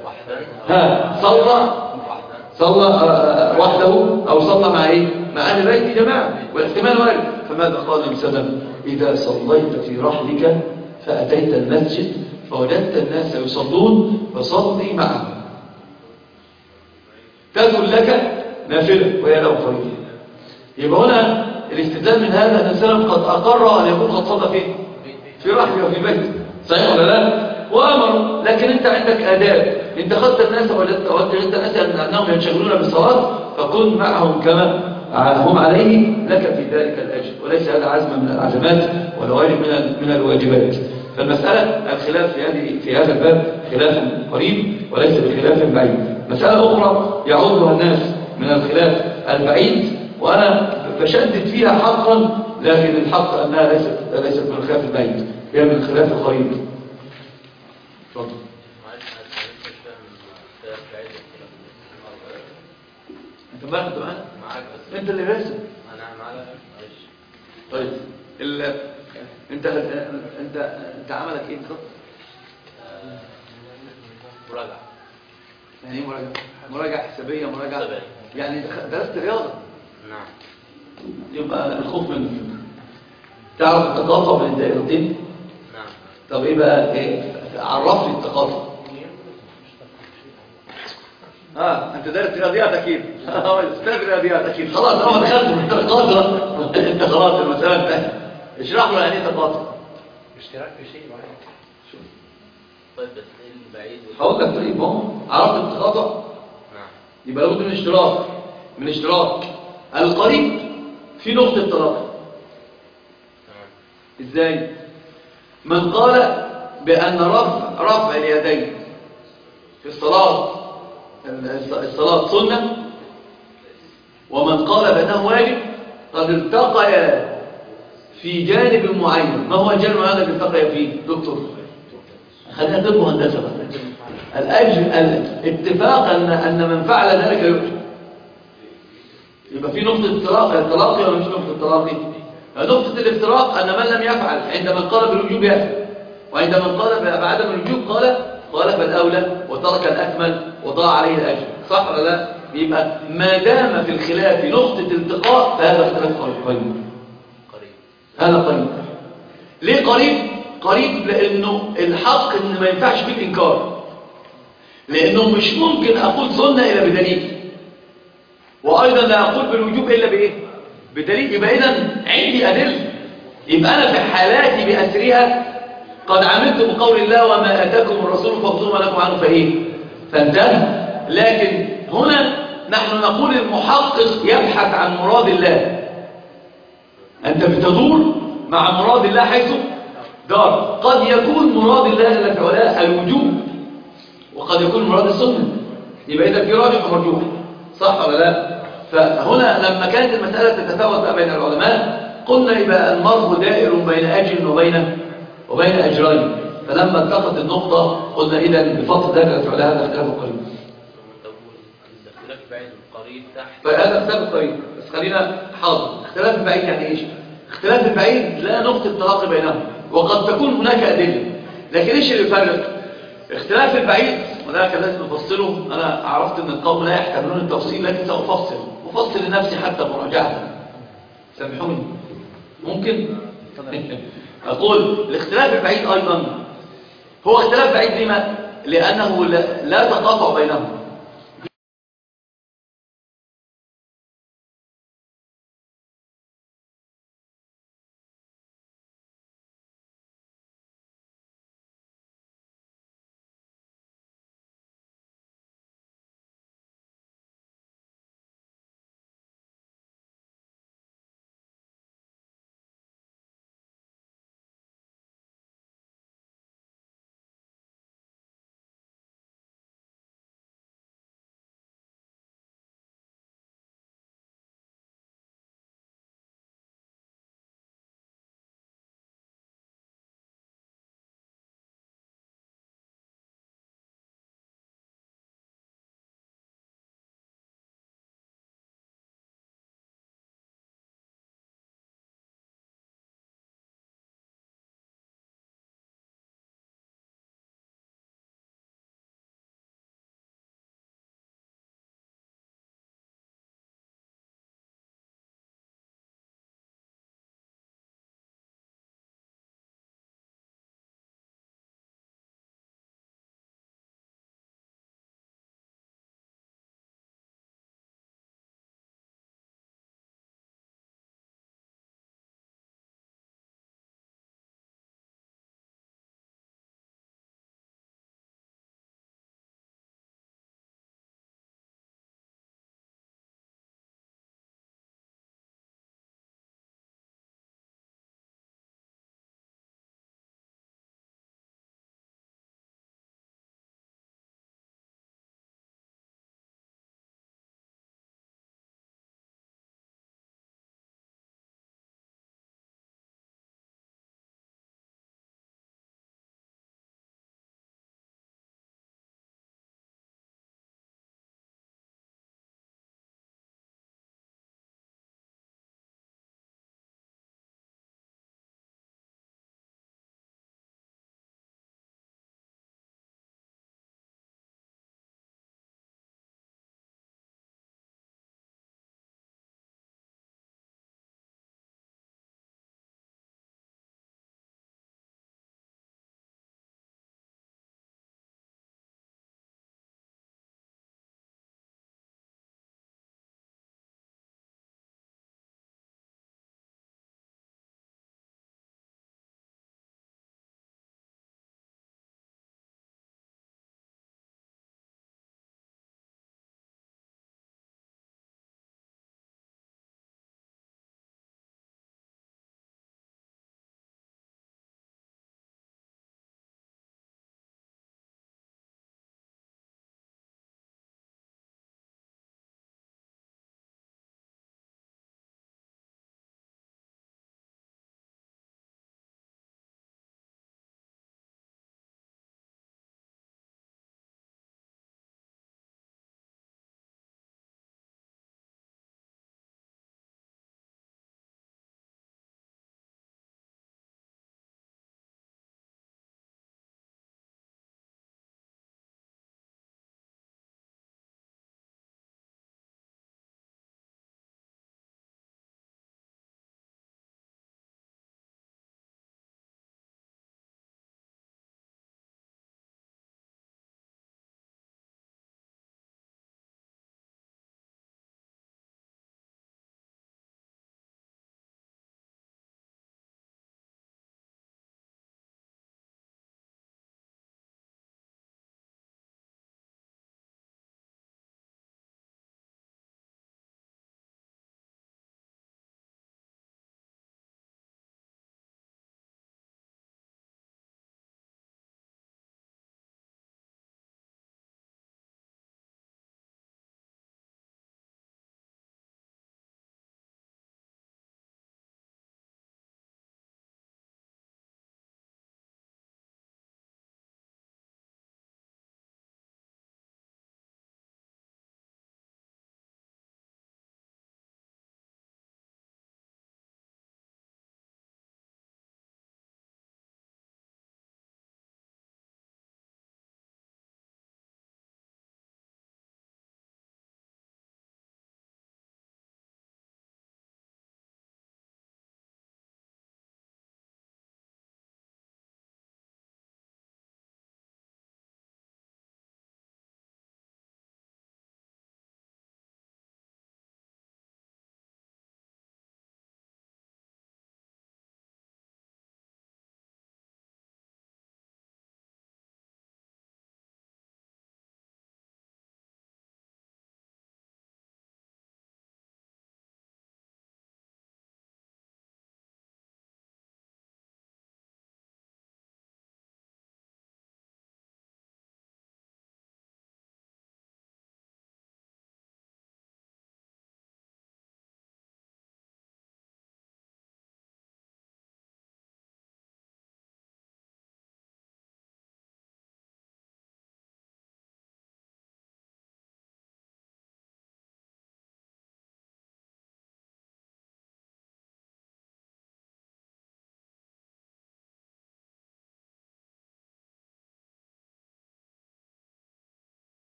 صلى وحده او صلى مع ايه، مع اهل بيت جماعه، والاحتمال وارد. فماذا قال النبي صلى الله عليه وسلم؟ اذا صليت في رحلك فاتيت المسجد فوجدت الناس يصلون فصلي معهم، تكن لك نافله وهي له فريضه. يبقى هنا الاستدلال من هذا ان السلام قد اقر ان يكون قد صلى فيه في رحله وفي بيته، صحيح ولا لا؟ وامر، لكن انت عندك اداب، انت خدت الناس وجدت الناس انهم ينشغلون بالصلاه، فكن معهم كما هم عليه، لك في ذلك الاجر، وليس هذا عزم من العزمات ولا واجب من الواجبات. فالمساله الخلاف في هذا الباب خلاف قريب وليس بخلاف بعيد. مساله اخرى يعودها الناس من الخلاف البعيد وانا بشدد فيها حقا، لكن الحق انها ليست من الخلاف البعيد، هي من الخلاف القريب. اتفضل. انت معاك انت اللي راسم، انا معاك. طيب انت عملك ايه بالظبط؟ مراجعه. يعني ايه مراجعه حسابيه؟ مراجعه يعني درست رياضه. نعم. يبقى الخوف منك. تعرف التقاطع بين الدائرتين؟ نعم. طب ايه بقى ايه؟ عرف لي التقاطع. انت دارس رياضيات اكيد. استاذ رياضيات اكيد. خلاص انا دخلت في التقاطع. انت خلاص المساله انتهت. اشرح له يعني ايه تقاطع. اشتراك في شيء معين. طيب بس ايه البعيد؟ هقول لك طيب، عرفت التقاطع؟ نعم. يبقى لابد من اشتراك القريب في نقطه تلاقي. ازاي؟ من قال بان رفع اليدين في الصلاه سنه، ومن قال بانه واجب، قد التقيا في جانب معين. ما هو الجانب هذا اللي التقيا فيه دكتور؟ خلينا طب وهندسه بقى. الاجر الاتفاق ان من فعل ذلك يؤجر. يبقى في نقطه التلاقي ولا مش نقطه التلاقي؟ نقطه الافتراق ان من لم يفعل عند من قال بالوجوب يأثم، وعند من قال بعدم الوجوب قال فالاولى وترك الاكمل وضاع عليه الاجر، صح ولا لا؟ يبقى ما دام في الخلاف نقطه التقاء فهذا اختلاف قريب. هذا قريب. ليه قريب؟ لانه الحق ان ما ينفعش فيه الانكار، لانه مش ممكن اقول سنه الا بدليل، وايضا لا اقول بالوجوب الا بايه؟ بدليل. يبقى اذا عندي ادله، يبقى انا في حالاتي باسرها قد عملت بقول الله وما اتاكم الرسول فخذوه ما لكم عنه فانتهى. لكن هنا نحن نقول المحقق يبحث عن مراد الله، انت بتدور مع مراد الله حيث دار. قد يكون مراد الله جل في علاه الوجوب، وقد يكون مراد السنه، يبقى اذا في راجح ومرجوح، صح ولا لا؟ فهنا لما كانت المساله تتفاوت بقى بين العلماء قلنا يبقى المرء دائر بين اجر وبين اجرين، فلما التقت النقطه قلنا اذا بفضل الله جل في علاه هذا اختلاف قريب. اختلاف بعيد قريب تحت. فهذا اختلاف قريب، بس خلينا حاضر. اختلاف البعيد يعني ايش؟ اختلاف البعيد لا نقطة تلاقي بينهم، وقد تكون هناك أدلة، لكن ايش اللي يفرق؟ اختلاف البعيد وذلك لازم نفصله. أنا عرفت أن القوم لا يحتملون التفصيل، لكن سأفصل لنفسي حتى مراجعة. سامحوني. ممكن؟ أقول الاختلاف البعيد أيضا هو اختلاف بعيد لما؟ لأنه لا تقاطع بينهم.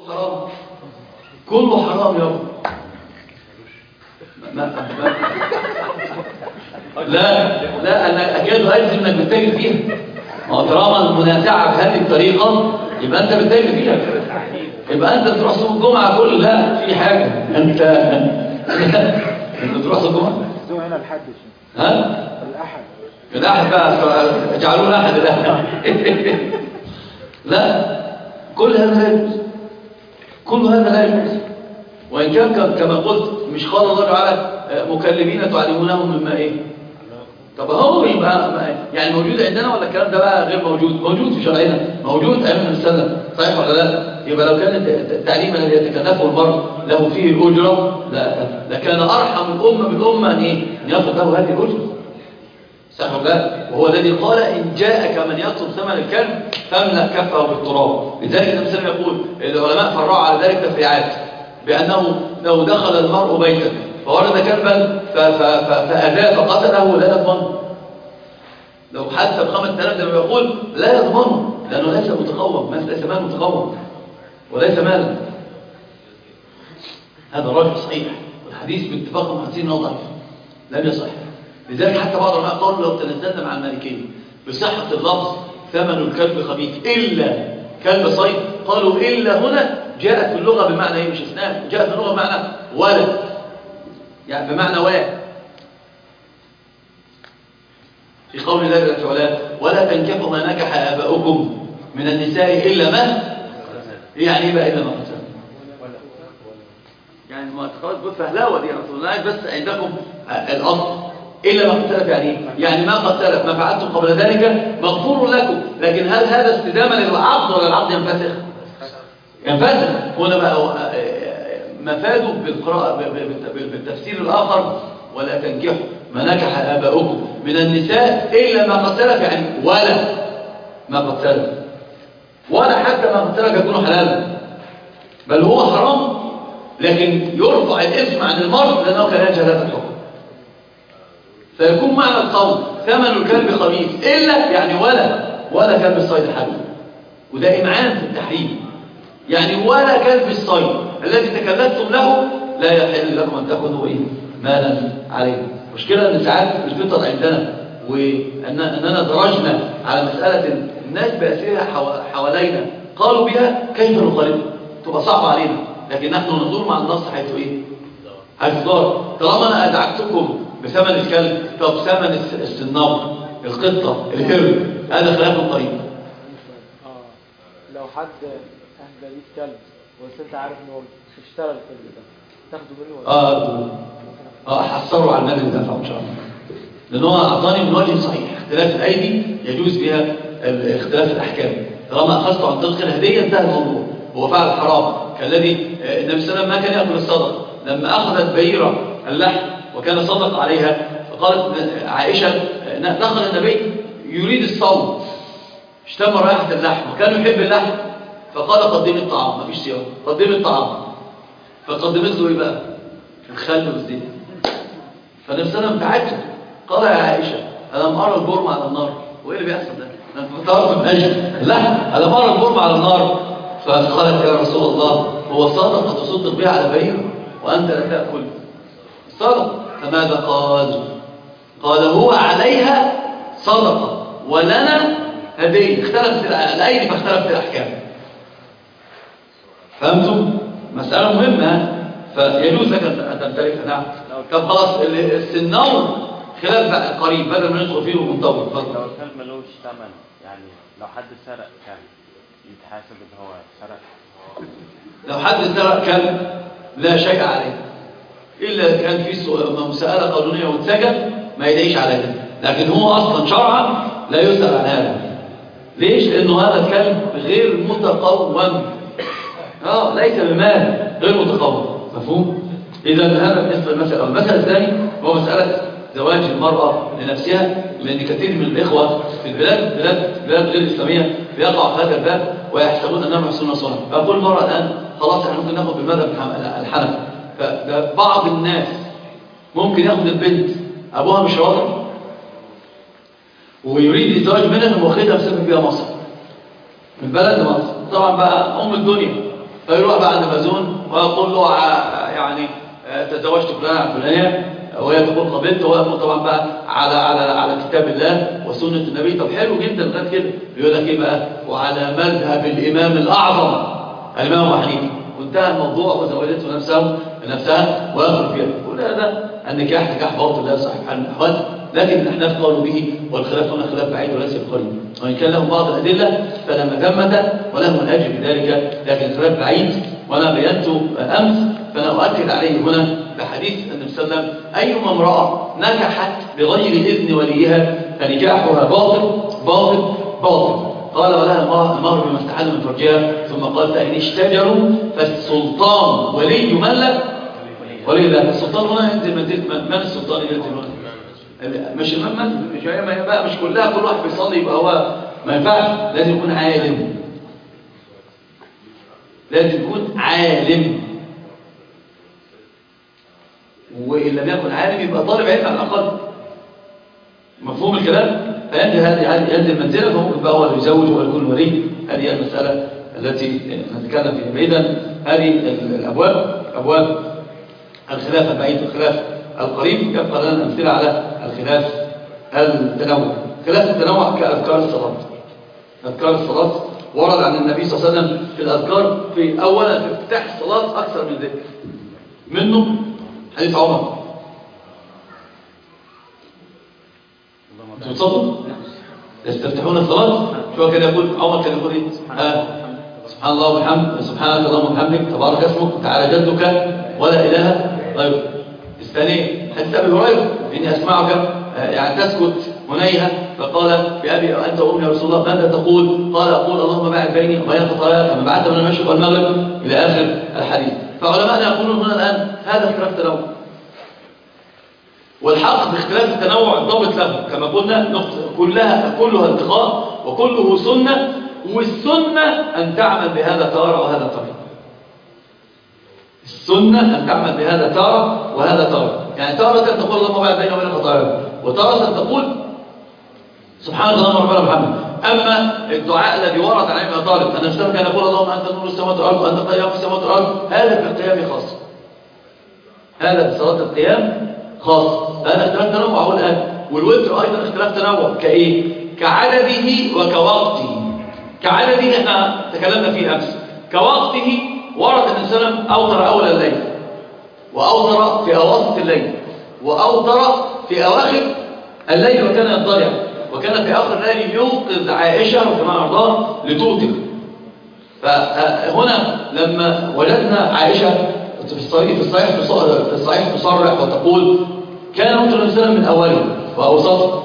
حرام، كله حرام يابا. لا انا اكاد اجزم انك بتتاجر فيها. ما هو طالما المنازعه بهذه الطريقه يبقى انت بتتاجر فيها، يبقى انت تروح صوم الجمعه كل لا في حاجه انت تروح صوم الجمعه هنا الحد ها الاحد الأحد بقى اجعلوه الأحد الأحد. لا، كل هذا لا يجوز، كل هذا لا يجوز. وإن كان كما قلت مش قال الله تعالى مكلمين تعلمونهم مما إيه. طب هو يبقى يعني موجود عندنا ولا الكلام ده بقى غير موجود؟ موجود في شرعنا، موجود أيام السنة، صحيح ولا لا؟ يبقى لو كان التعليم الذي يتكلفه المرء له فيه أجرة لكان أرحم الأمة بالأمة أن يأخذ له هذه الأجرة، صح ولا لا؟ وهو الذي قال إن جاءك من يطلب ثمن الكلب فاملأ كفه بالتراب. لذلك النبي صلى الله عليه وسلم يقول العلماء فرعوا على ذلك تفريعات، بأنه لو دخل المرء بيتا فورد كلبا فأذاه فقتله لا يضمنه، لو حتى ب5000 زي ما يقول لا يضمنه، لأنه ليس متقوم، ليس مال متقوم وليس مالا. هذا راجح صحيح، والحديث باتفاق المحدثين انه ضعيف لم يصح. لذلك حتى بعض العلماء قالوا لو تنزلنا مع المالكيه بصحه اللفظ ثمن الكلب خبيث الا كلب صيد، قالوا الا هنا جاءت في اللغه بمعنى ايه؟ مش اسناد، جاءت في اللغه بمعنى ولا، يعني بمعنى في قول الله جل وعلا ولا تنكحوا ما نكح اباؤكم من النساء الا ما، يعني ايه بقى الا ما قتل؟ يعني المعتقدات بص فهلاوه دي يا رسول الله، بس عندكم الاصل الا ما قتلت، يعني ايه؟ يعني ما قتلت ما فعلتم قبل ذلك مغفور لكم، لكن هل هذا استدامه للعقد ولا العقد ينفسخ؟ ينفسخ. هنا بقى مفاده بالقراءه بالتفسير الاخر ولا تنكحوا ما نكح اباؤكم من النساء الا ما قتلت، يعني ولا ما قتلت، ولا حتى ما قتلت يكون حلالا، بل هو حرام لكن يرفع الاسم عن المرء لانه كان يجهل هذا الحكم، فيكون معنى القول ثمن الكلب خبيث الا يعني ولا كلب الصيد حلال، وده امعان في التحريم، يعني ولا كلب الصيد الذي تكلفتم له لا يحل لكم ان تاخذوا ايه مالا عليه. مشكله ان ساعات الفطر عندنا واننا درجنا على مساله الناس باسرها حوالينا قالوا بها كيف نخالفها، تبقى صعبه علينا، لكن نحن ننظر مع النص حيث ايه؟ حيث دار. طالما انا ادعكتكم بثمن الكلب، طب ثمن السنار، القطه، الهرب، هذا خلاف الطريق. لو حد اهدى ليك كلب بس انت عارف انه اشترى الكلب ده تاخده منه ولا حصروا على المال اللي دفعه ان شاء الله، لان هو اعطاني من وجه صحيح اختلاف الايدي يجوز بها اختلاف الاحكام، طالما اخذته عن طريق الهديه انتهى الموضوع، هو فعل حرام كالذي النبي صلى الله عليه وسلم ما كان ياكل الصدقه، لما اخذت بيره اللحم وكان صدق عليها فقالت عائشه دخل النبي يريد الصوم اشتم رائحه اللحم وكان يحب اللحم فقال قدمي الطعام، مفيش صيام، قدمي الطعام، فقدمت له ايه بقى؟ الخل والزيت. فالنبي صلى الله عليه وسلم تعجب قال يا عائشه الم ارى البرم على النار؟ وايه اللي بيحصل ده؟ انا فطرت من اجل لا الم ارى البرم على النار؟ فقالت يا رسول الله هو صدقه تصدق بها على بينه وانت لا تاكل صدقه، فماذا قال؟ قال هو عليها صدقه ولنا هديه، اختلفت الايدي فاختلفت الاحكام. فهمتم؟ مساله مهمه، فيجوز لك ان تمتلكها. نعم. طب خلاص السنور خلاف بقى قريب بدل ما ندخل فيه ومنطول. لو الكلب ملوش ثمن، يعني لو حد سرق كلب يتحاسب ان هو سرق؟ لو حد سرق كلب لا شيء عليه الا كان في مساءله قانونيه واتسجن ما يدعيش عليها، لكن هو اصلا شرعا لا يسأل عن هذا. ليش؟ لانه هذا الكلب غير متقوم، ليس بمال، غير متقوم. مفهوم؟ اذا هذا بالنسبه للمساله. المساله الثانيه هو مساله زواج المراه لنفسها، لان كثير من الاخوه في بلاد غير الاسلاميه بيقعوا في هذا الباب ويحسبون انهم يحسنون صنعا. فاقول المراه الان خلاص احنا ممكن ناخذ بالمذهب الحنفي، فبعض الناس ممكن ياخذ البنت ابوها مش راضي ويريد الزواج منها واخدها مسافر بيها مصر من بلد لمصر، طبعا بقى ام الدنيا، فيروح بقى عند مأذون ويقول له يعني تزوجت فلان عن فلانية، وهي تقول قبلت، وهو يقول طبعا بقى على كتاب الله وسنة النبي. طب حلو جدا لغايه كده. يقول لك ايه بقى؟ وعلى مذهب الإمام الأعظم الإمام أبو حنيفة، وانتهى الموضوع وزوجته نفسها ويخرج فيها. يقول هذا النكاح نكاح باطل لا يصح بحال من الأحوال، لكن الأحناف قالوا به، والخلاف هنا خلاف بعيد وليس بقريب، وإن كان لهم بعض الأدلة فلما ثمت ولهم الأجر بذلك، لكن الخلاف بعيد. وأنا بينته أمس فأنا أؤكد عليه هنا بحديث النبي صلى الله عليه وسلم: أيما امرأة نكحت بغير إذن وليها فنكاحها باطل باطل باطل. قال: ولها المهر بما استحل من فرجها. ثم قال: فإن اشتجروا فالسلطان ولي من لا ولي لا. السلطان هنا ينزل من السلطان ينزل هنا؟ مش الإمام، مش هي بقى، مش كلها كل واحد بيصلي يبقى هو، ما ينفعش. لازم يكون عالم، لازم يكون عالم، وإن لم يكن عالم يبقى طالب علم على الأقل. مفهوم الكلام؟ فينزل هذه ينزل منزله، فممكن بقى هو اللي يزوج ولا يكون ولي. هذه المسألة التي نتكلم فيها. إذن هذه الأبواب أبواب الخلاف البعيد والخلاف القريب. يبقى لنا أمثلة على الخلاف التنوع. خلاف التنوع كأذكار الصلاة. أذكار الصلاة ورد عن النبي صلى الله عليه وسلم في الأذكار في أولا في افتتاح الصلاة أكثر من ذكر. منه حديث عمر. تصدقوا يستفتحون الصلاة. شو كان يقول عمر؟ كان يقول ايه؟ سبحان الله وبحمده، سبحانك اللهم وبحمدك، تبارك اسمك، تعالى جدك، ولا اله غيرك. الثاني حديث ابي هريره: اني اسمعك يعني تسكت منيها، فقال: بأبي أنت وأمي يا رسول الله ماذا تقول؟ قال: أقول اللهم باعد بيني وبين خطاياي كما بعدت من المشرق والمغرب، إلى آخر الحديث. فعلماءنا يقولون هنا الآن هذا اختلاف تنوع، والحق باختلاف التنوع الضابط له كما قلنا كلها التقاء وكله سنة، والسنة أن تعمل بهذا تارة وهذا تارة. السنة أن تعمل بهذا تارة وهذا تارة. يعني تارة تقول اللهم باعد بيني وبين خطاياي، وتارة تقول سبحانك اللهم ربنا وبحمدك. أما الدعاء الذي ورد عن ابن طالب أن الإسلام كان يقول اللهم أنت نور السماوات والأرض وأنت قيام السماوات والأرض، هذا في القيام خاص، هذا في صلاة القيام خاص. هذا اختلاف تنوع أقول الآن. والوتر أيضا اختلاف تنوع كإيه؟ كعدده وكوقته. كعدده احنا تكلمنا فيه أمس. كوقته ورد أن الإسلام أوتر أول الليل، وأوتر في أواسط الليل، وأوتر في أواخر الليل وكان يضطجع، وكان في آخر الليل يوقظ عائشة كما أرضاه لتوتر. فهنا لما وجدنا عائشة في الصحيح تصرح وتقول: كان وتر الإنسان من أوله وأوسطه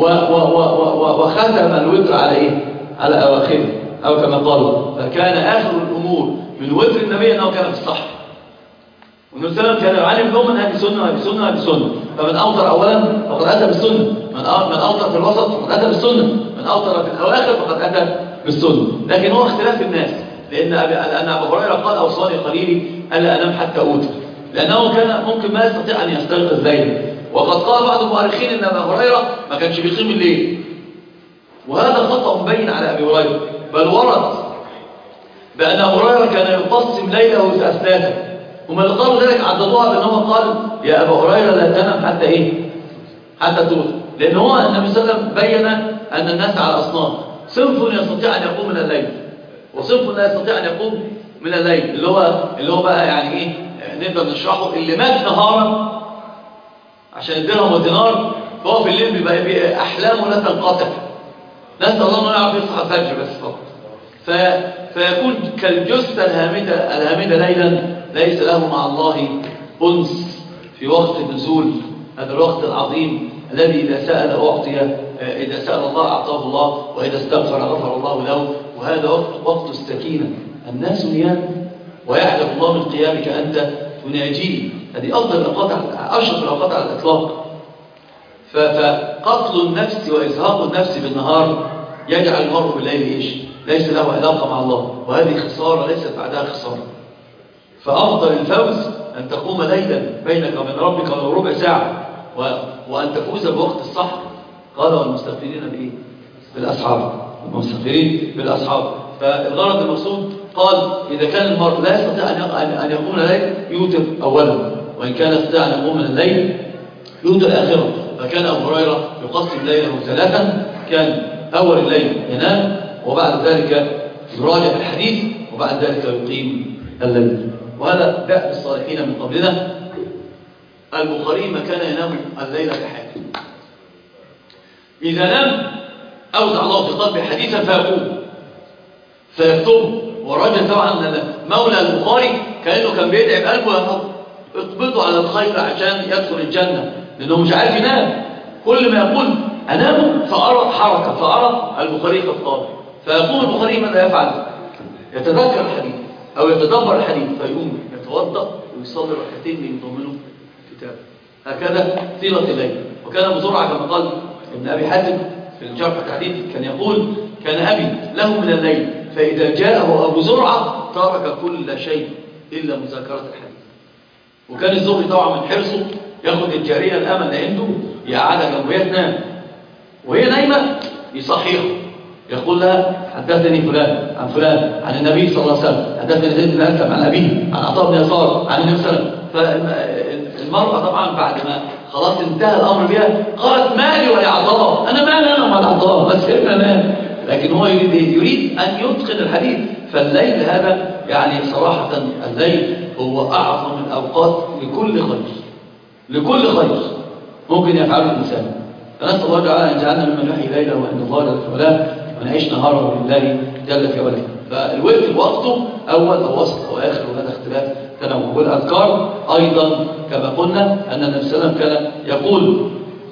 وختم الوتر على إيه؟ على أواخره، أو كما قالوا. فكان آخر الأمور من وتر النبي أنه كان في الصحر، والنبي صلى الله عليه وسلم كان يعلم لهم هذه سنة وهذه سنة وهذه سنة. فمن أوتر أولا فقد أتى بالسنة، من أوتر في الوسط فقد أتى بالسنة، من أوتر في الأواخر فقد أتى بالسنة. لكن هو اختلاف الناس، لأن أبو هريرة قال: أوصاني خليلي ألا أنام حتى أوتر، لأنه كان ممكن ما يستطيع أن يستيقظ ليلا. وقد قال بعض المؤرخين أن أبو هريرة ما كانش بيقيم الليل، وهذا خطأ مبين على أبي هريرة. بل ورد بأن أبو هريرة كان يقسم ليله أثلاثا. هم اللي قالوا ذلك عددوها بأنه قال: يا أبا هريرة لا تنام حتى إيه؟ حتى توتر. لأن هو النبي صلى الله عليه وسلم بين أن الناس على أصناف: صنف يستطيع أن يقوم من الليل، وصنف لا يستطيع أن يقوم من الليل، اللي هو بقى يعني إيه؟ نقدر نشرحه: اللي مات نهارا عشان الدرهم والدينار، فهو في الليل بيبقى أحلامه لا تنقطع، نسأل الله أنه يعرف يصحى الفجر بس فقط. فيكون كالجثة الهامدة ليلا، ليس له مع الله أنس في وقت النزول، هذا الوقت العظيم الذي إذا سأل أعطي، إذا سأل الله أعطاه الله، وإذا استغفر غفر الله له. وهذا وقت السكينة. الناس نيام ويعلم الله من قيامك أنت تناجيه. هذه أفضل الأوقات، أشرف الأوقات على الإطلاق. فقتل النفس وإزهاق النفس بالنهار يجعل المرء بالليل إيش؟ ليس له علاقة مع الله، وهذه خسارة ليست بعدها خسارة. فأفضل الفوز أن تقوم ليلا بينك وبين ربك ولو ربع ساعة، وأن تفوز بوقت السحر. قال: والمستغفرين بإيه؟ بالأسحار، المستغفرين بالأسحار. فالغرض المقصود قال إذا كان المرء لا يستطيع أن يقوم من الليل يوتر أولا، وإن كان يستطيع أن يقوم من الليل يوتر آخرا. فكان أبو هريرة يقسم ليله ثلاثا، كان أول الليل ينام، وبعد ذلك يراجع الحديث، وبعد ذلك يقيم الليل. وهذا دأب الصالحين من قبلنا. البخاري ما كان ينام الليل بحاله، إذا نام أودع الله في قلبه حديثا فيقوم فيكتبه. والراجل طبعا مولى البخاري كأنه كان بيدعي بقلبه يا رب اقبضوا على الخير عشان يدخل الجنة، لأنه مش عارف ينام. كل ما يقول أنام فأرى حركة، فأرى البخاري قد قام، فيقوم البخاري ماذا يفعل؟ يتذكر الحديث أو يتدبر الحديث، فيقوم يتوضأ ويصلي ركعتين ليضمنوا كتابه. هكذا طيلة الليل. وكان أبو زرعة كما قال ابن أبي حاتم في الجرح الحديث كان يقول كان أبي له من الليل فإذا جاءه أبو زرعة ترك كل شيء إلا مذاكرة الحديث. وكان الزهري طبعا من حرصه ياخد الجارية الأمل اللي عنده يقعدها جنبها تنام، وهي نايمة يصحيها يقول لها حدثني فلان عن فلان عن النبي صلى الله عليه وسلم، حدثني زيد بن أسلم عن أبيه عن عطاء بن يسار عن النبي صلى الله عليه وسلم. فالمرأة طبعا بعد ما خلاص انتهى الأمر بها قالت مالي ولا عطاء، أنا مالي أنا ولا عطاء، بس سيبنا نام. لكن هو يريد أن يتقن الحديث. فالليل هذا يعني صراحة الليل هو أعظم الأوقات لكل خير، لكل خير ممكن يفعله الإنسان. فنسأل الله تعالى أن يجعلنا ممن يحيي ليله وأن الله جل في علاه ونعيش نهاره لله جل في علاه. فالوقت وقته أول أو وسط أو آخر، وهذا اختلاف تنوع. والأذكار أيضا كما قلنا أن النبي صلى الله عليه وسلم كان يقول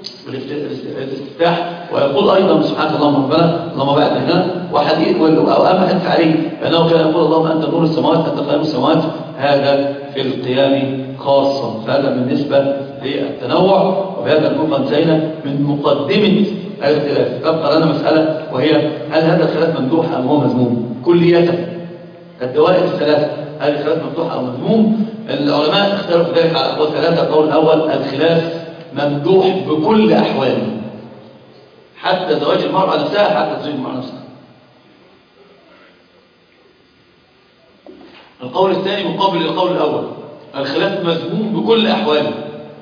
الاستفتاح، ويقول أيضا سبحانك اللهم ربنا اللهم بعد هنا وحديث وأما حدث عليه لأنه كان يقول اللهم أنت نور السماوات أنت قيام السماوات، هذا في القيام خاصة. فهذا بالنسبة للتنوع. وبهذا نكون قد انتهينا من مقدمة الاختلاف. تبقى لنا مسألة وهي هل هذا الخلاف ممدوح أم هو مذموم؟ كلية الدوائر الثلاثة هل الخلاف ممدوح أو مذموم؟ العلماء اختلفوا ذلك على أقوال ثلاثة. القول الأول الخلاف ممدوح بكل أحواله، حتى زواج المرأة نفسها، حتى تزوج المرأة نفسها. القول الثاني مقابل للقول الأول الخلاف مذموم بكل أحواله.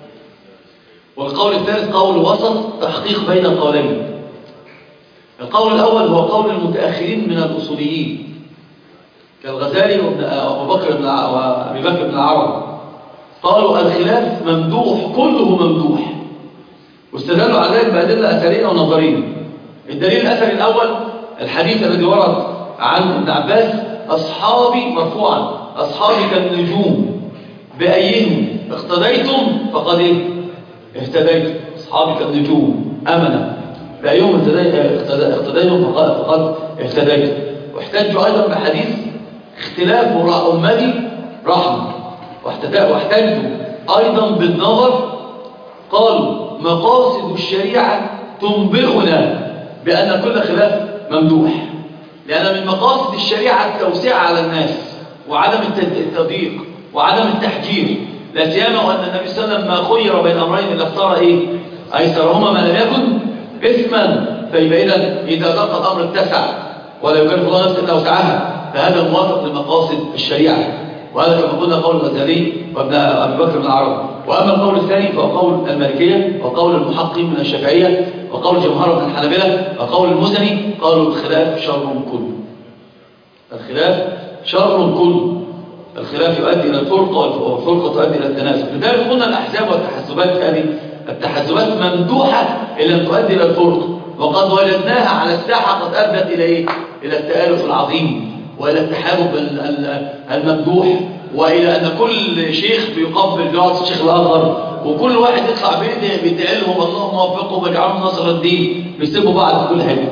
والقول الثالث قول وسط تحقيق بين القولين. القول الأول هو قول المتأخرين من الأصوليين كالغزالي وأبي بكر بن العربي، قالوا الخلاف ممدوح كله ممدوح، واستدلوا على ذلك بأدلة أثرية ونظرية. الدليل الأثري الأول الحديث الذي ورد عن ابن عباس أصحابي مرفوعا أصحابي كالنجوم بأيهم اقتديتم فقد اهتديتم. أصحابي كالنجوم أمنا بأيهم اقتديتم فقد اهتديتم. واحتجوا أيضا بحديث اختلاف أمتي رحمة، واحتجوا أيضا بالنظر قالوا مقاصد الشريعة تنبئنا بأن كل خلاف ممدوح، لأن من مقاصد الشريعة التوسعة على الناس وعدم التضييق وعدم التحجير، لا سيما وأن النبي صلى الله عليه وسلم ما خير بين أمرين إلا اختار أيسرهما ما لم يكن إثما. فيبقى إذا ضاق الأمر اتسع ولا يكلف الله نفسا إلا وسعها، فهذا موافق لمقاصد الشريعة. وهذا كما قلنا قول الغزالي وابن أبي بكر بن العربي. وأما القول الثاني فهو قول المالكية وقول المحقق من الشافعية وقول جمهور من الحنابلة وقول المزني، قالوا الخلاف شر كله. الخلاف شر كله. الخلاف يؤدي إلى الفرقة والفرقة تؤدي إلى التناسب. لذلك قلنا الأحزاب والتحزبات هذه التحزبات ممدوحة إلى أن تؤدي إلى الفرقة، وقد وجدناها على الساحة قد أدت إلى إلى التآلف العظيم وإلى التحابب الممدوح، وإلى أن كل شيخ بيقبل جوات الشيخ الآخر، وكل واحد يطلع بيدعي لهم اللهم وفقهم واجعلهم نصر الدين، بيسيبوا بعض في كل حاجة.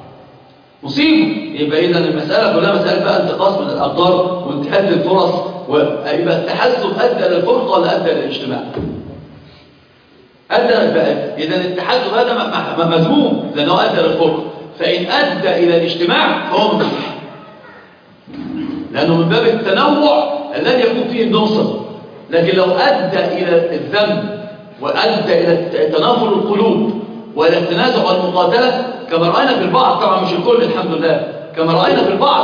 مصيبة. يبقى إذا المسألة كلها مسألة بقى انتقاص من الأقدار وانتهاز الفرص، ويبقى التحزب أدى للفرقة ولا أدى للاجتماع؟ أدى. إذا التحزب هذا مذموم لأنه أدى للفرقة، فإن أدى إلى الاجتماع فهو ممدوح، لأنه من باب التنوع الذي يكون فيه النصر. لكن لو أدى إلى الذنب وأدى إلى تنافر القلوب وإلى التنازع والمقاتلة كما رأينا في البعض، طبعا مش الكل الحمد لله، كما رأينا في البعض،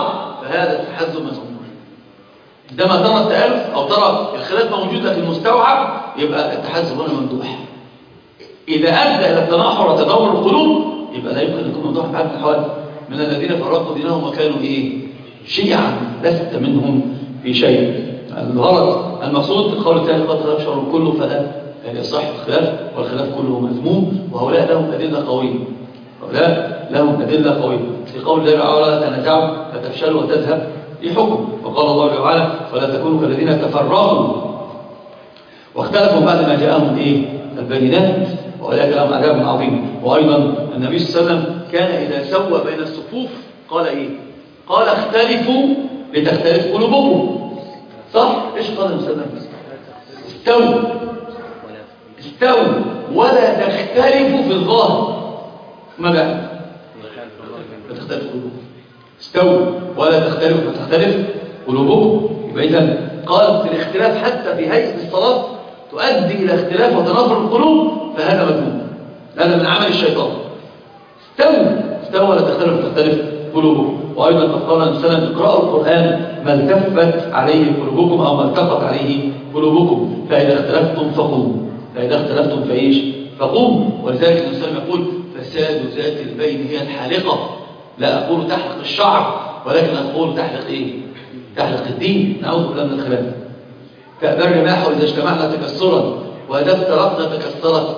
فهذا التحزب مذموم. عندما ترى التآلف أو ترى الخلاف موجود لكن مستوعب، يبقى التحزب هنا ممدوح. إذا أدى إلى التناحر وتدور القلوب، يبقى لا يمكن أن يكون ممدوح بعد الحوادث. من الذين فرقوا دينهم وكانوا شيعا لست منهم في شيء. الغرض المقصود القول الثاني قد يشعر كله فلا يصح الخلاف، والخلاف كله مذموم، وهؤلاء لهم أدلة قوية. هؤلاء لهم أدلة قوية. في قول الله تعالى تنازعوا فتفشلوا وتذهب ريحكم، وقال الله تعالى ولا تكونوا كالذين تفرقوا واختلفوا بعد ما جاءهم البينات وأولئك لهم عذاب عظيم. وأيضا النبي صلى الله عليه وسلم كان إذا سوى بين الصفوف قال قال اختلفوا لتختلف قلوبكم. صح؟ ايش قال النبي صلى الله عليه وسلم؟ استووا ولا تختلفوا في الظاهر. ما بقى؟ لا تختلف قلوبكم. استووا ولا تختلف قلوبكم. يبقى إذن قال في الاختلاف حتى في هيئة الصلاة تؤدي إلى اختلاف وتنافر القلوب، فهذا مذموم، هذا من عمل الشيطان. استووا ولا تختلف قلوبكم. وأيضا قد قال النبي صلى الله عليه وسلم اقرأوا القرآن ما التفت عليه قلوبكم أو ما التقت عليه قلوبكم، فإذا اختلفتم فقوموا. فإذا اختلفتم فقوموا. ولذلك النبي صلى الله عليه وسلم يقول فساد ذات البين هي الحالقة. لا أقول تحلق الشعر، ولكن أقول تحلق تحلق الدين. نعوذ بالله من الخلاف. كأبر الرماح وإذا اجتمعنا تكسرا وإذا افترقنا تكسرت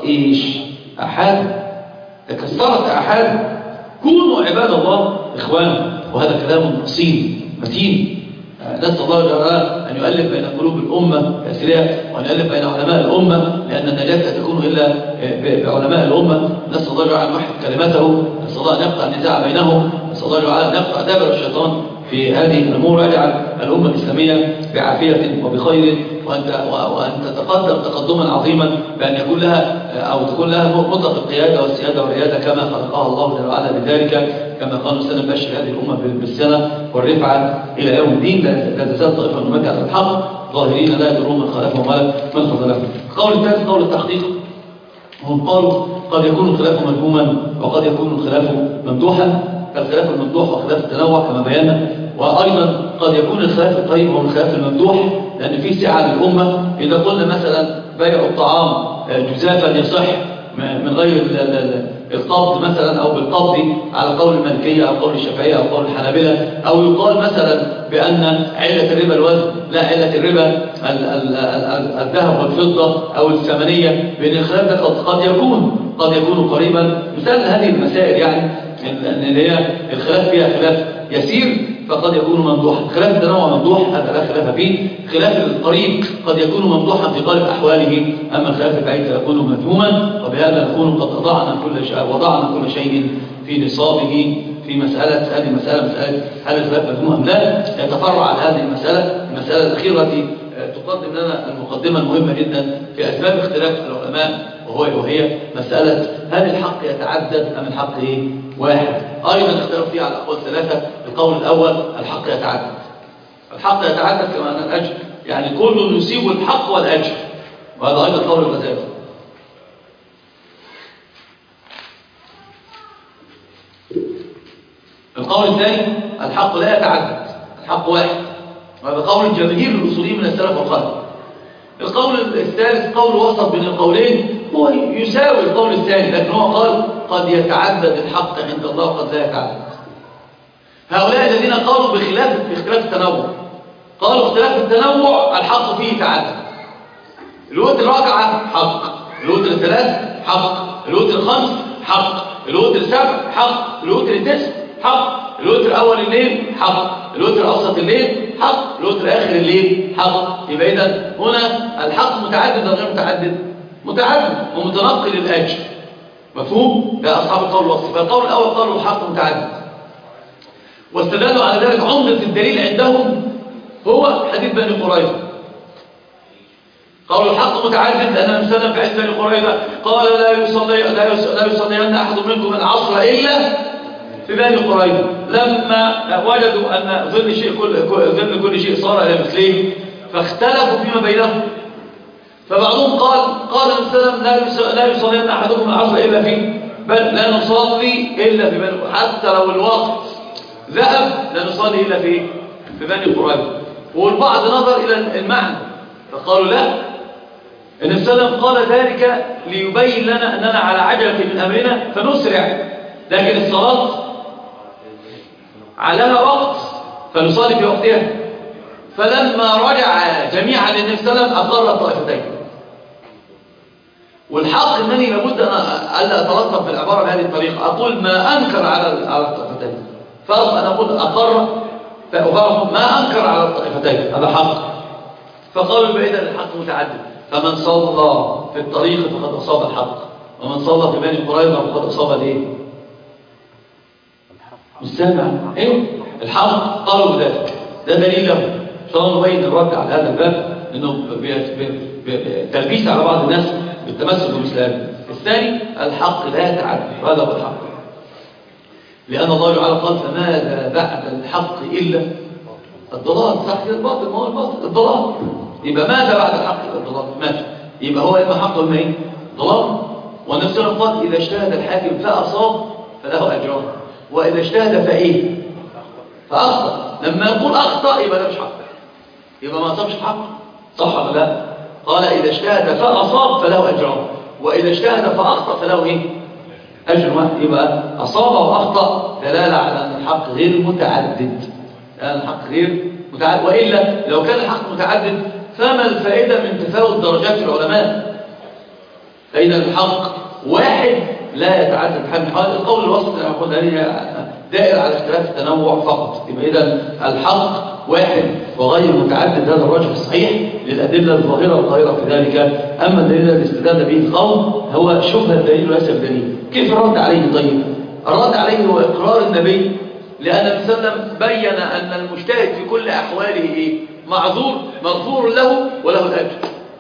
تكسرت أحاد. كونوا عباد الله إخوانا. وهذا كلام أصيل متين. نسأل الله تعالى أن يؤلف بين قلوب الأمة بأسرها، وأن يؤلف بين علماء الأمة، لأن النجاة لا تكون إلا بعلماء الأمة. نسأل الله تعالى أن يوحد كلمته، نسأل الله أن يقطع النزاع بينهم، نسأل الله تعالى أن يقطع دابر الشيطان في هذه الأمور، ويجعل الأمة الإسلامية بعافية وبخير، وأن تتقدم تقدما عظيما، بأن يكون لها أو تكون لها مطلق القيادة والسيادة والريادة كما خلقها الله تعالى لذلك، كما قال سنة بشر هذه الأمة بالسنة والرفعة إلى يوم الدين. لا تزال طائفة من أمتي على الحق ظاهرين لا يضرون من خلفهم ولا من خذلهم. القول الثالث قول التحقيق. هم قالوا قد يكون الخلاف مذموما وقد يكون الخلاف ممدوحا، فالخلاف الممدوح وخلاف التنوع كما بينا. وأيضا قد يكون الخلاف الطيب هو الخلاف الممدوح، لأن فيه سعة للأمة. إذا قلنا مثلا بيع الطعام جزافا يصح من غير القبض مثلا أو بالقبض على قول المالكية أو قول الشافعية أو قول الحنابلة، أو يقال مثلا بأن علة الربا الوزن، لا علة الربا الذهب والفضة أو الثمنية، بأن الخلاف ده قد يكون قريبا. مثال هذه المسائل يعني اللي هي الخلاف فيها خلاف يسير فقد يكون ممدوحا. خلاف التنوع ممدوح، هذا لا خلاف فيه. خلاف القريب قد يكون ممدوحا في غالب أحواله، أما الخلاف البعيد يكون مذموما. وبهذا نكون قد وضعنا كل شيء في نصابه في مسألة هذه المسألة، مسألة هل الخلاف مذموم أم لا. يتفرع على هذه المسألة الأخيرة التي تقدم لنا المقدمة المهمة جدا في أسباب اختلاف العلماء، وهي مسألة هل الحق يتعدد أم الحق واحد. أيضا اختلف فيها على أقوال ثلاثة. القول الأول الحق يتعدد كما أن الأجر، يعني كل يصيب الحق والأجر، وهذا أيضا قول الغزالي. القول الثاني الحق لا يتعدد، الحق واحد، وهذا قول الجماهير الأصوليين من السلف والخلف. القول الثالث قول وسط بين القولين، هو يساوي القول الثاني، لكن هو قال قد يتعدد الحق عند الله وقد لا يتعدد. هؤلاء الذين قالوا باختلاف التنوع، قالوا اختلاف التنوع الحق فيه تعدد. الوتر ركعة حق، الوتر ثلاث حق، الوتر خمس حق، الوتر سبع حق، الوتر تسع حق، الوتر أول الليل حق، الوتر أوسط الليل حق، الوتر آخر الليل حق. يبقى إذن هنا الحق متعدد ولا غير متعدد ومتنقل الأجر. مفهوم؟ ده أصحاب القول الوصف. فالقول الأول قالوا الحق متعدد، واستدلوا على ذلك. عمدة الدليل عندهم هو حديث بني قريظة. قالوا الحق متعدد لأن النبي صلى الله عليه وسلم في حديث بني قريظة قال لا يصلين أحد منكم العصر إلا في بني قريظة، لما وجدوا أن ظل كل شيء صار إلى مثله فاختلفوا فيما بينهم. فبعضهم قال النبي صلى الله عليه وسلم لا يصلين أحدكم العصر إلا في بل لا نصلي إلا في بني قريظة، حتى لو الوقت ذهب لا نصلي إلا في بني قريظة. والبعض نظر إلى المعنى فقالوا لا، النبي صلى الله عليه وسلم قال ذلك ليبين لنا أننا على عجلة من أمرنا فنسرع، لكن الصلاة عليها وقت فنصلي في وقتها. فلما رجع جميعا للنبي صلى الله عليه وسلم أقر الطائفتين. والحق أنني لابد ألا أتلطف بالعبارة بهذه الطريقة، أقول ما أنكر على الطائفتين، فأنا أقول أقر فأفرق ما أنكر على الطائفتين، هذا حق. فقالوا بإذن الحق متعدد، فمن صلى في الطريق فقد أصاب الحق، ومن صلى في بني قريظة فقد أصاب الايه؟ السامع ايه؟ الحق. قالوا بذلك، ده دليل له. إن شاء الله نبين الرد على هذا الباب، لأنه تلبيس على بعض الناس بالتمسك بمثل هذا. الثاني الحق لا يتعدى، هذا هو الحق، لأن الله تعالى قال فماذا بعد الحق إلا الضلال. صح كده؟ الباطل، ما هو الباطل الضلال. يبقى ماذا بعد الحق إلا الضلال؟ ماذا؟ يبقى هو إما حق وإما إيه؟ ضلال. والنبي صلى الله عليه وسلم قال إذا اجتهد الحاكم فأصاب فله أجران، وإذا اجتهد فإيه؟ فأخطأ. لما يقول أخطأ يبقى ده مش حق، يبقى ما أصابش الحق، صح ولا لا؟ قال إذا اجتهد فأصاب فله أجران، وإذا اجتهد فأخطأ فله إيه؟ أجر واحد. يبقى أصاب وأخطأ دلالة على أن الحق غير متعدد، لأن الحق غير متعدد. وإلا لو كان الحق متعدد فما الفائدة من تفاوت درجات العلماء؟ فإذا الحق واحد لا يتعدد حال. القول الوسط اللي أقول عليه دائر على اختلاف التنوع فقط. يبقى إذا الحق واحد وغير متعدد، هذا الراجح الصحيح للأدلة الظاهرة والقاهرة في ذلك. أما الدليل الذي استدل به القوم هو شبه الدليل وليس بدليل. كيف الرد عليه؟ طيب الرد عليه هو إقرار النبي، لأن النبي صلى الله عليه وسلم بين أن المجتهد في كل أحواله إيه؟ معذور مغفور له وله الأجر.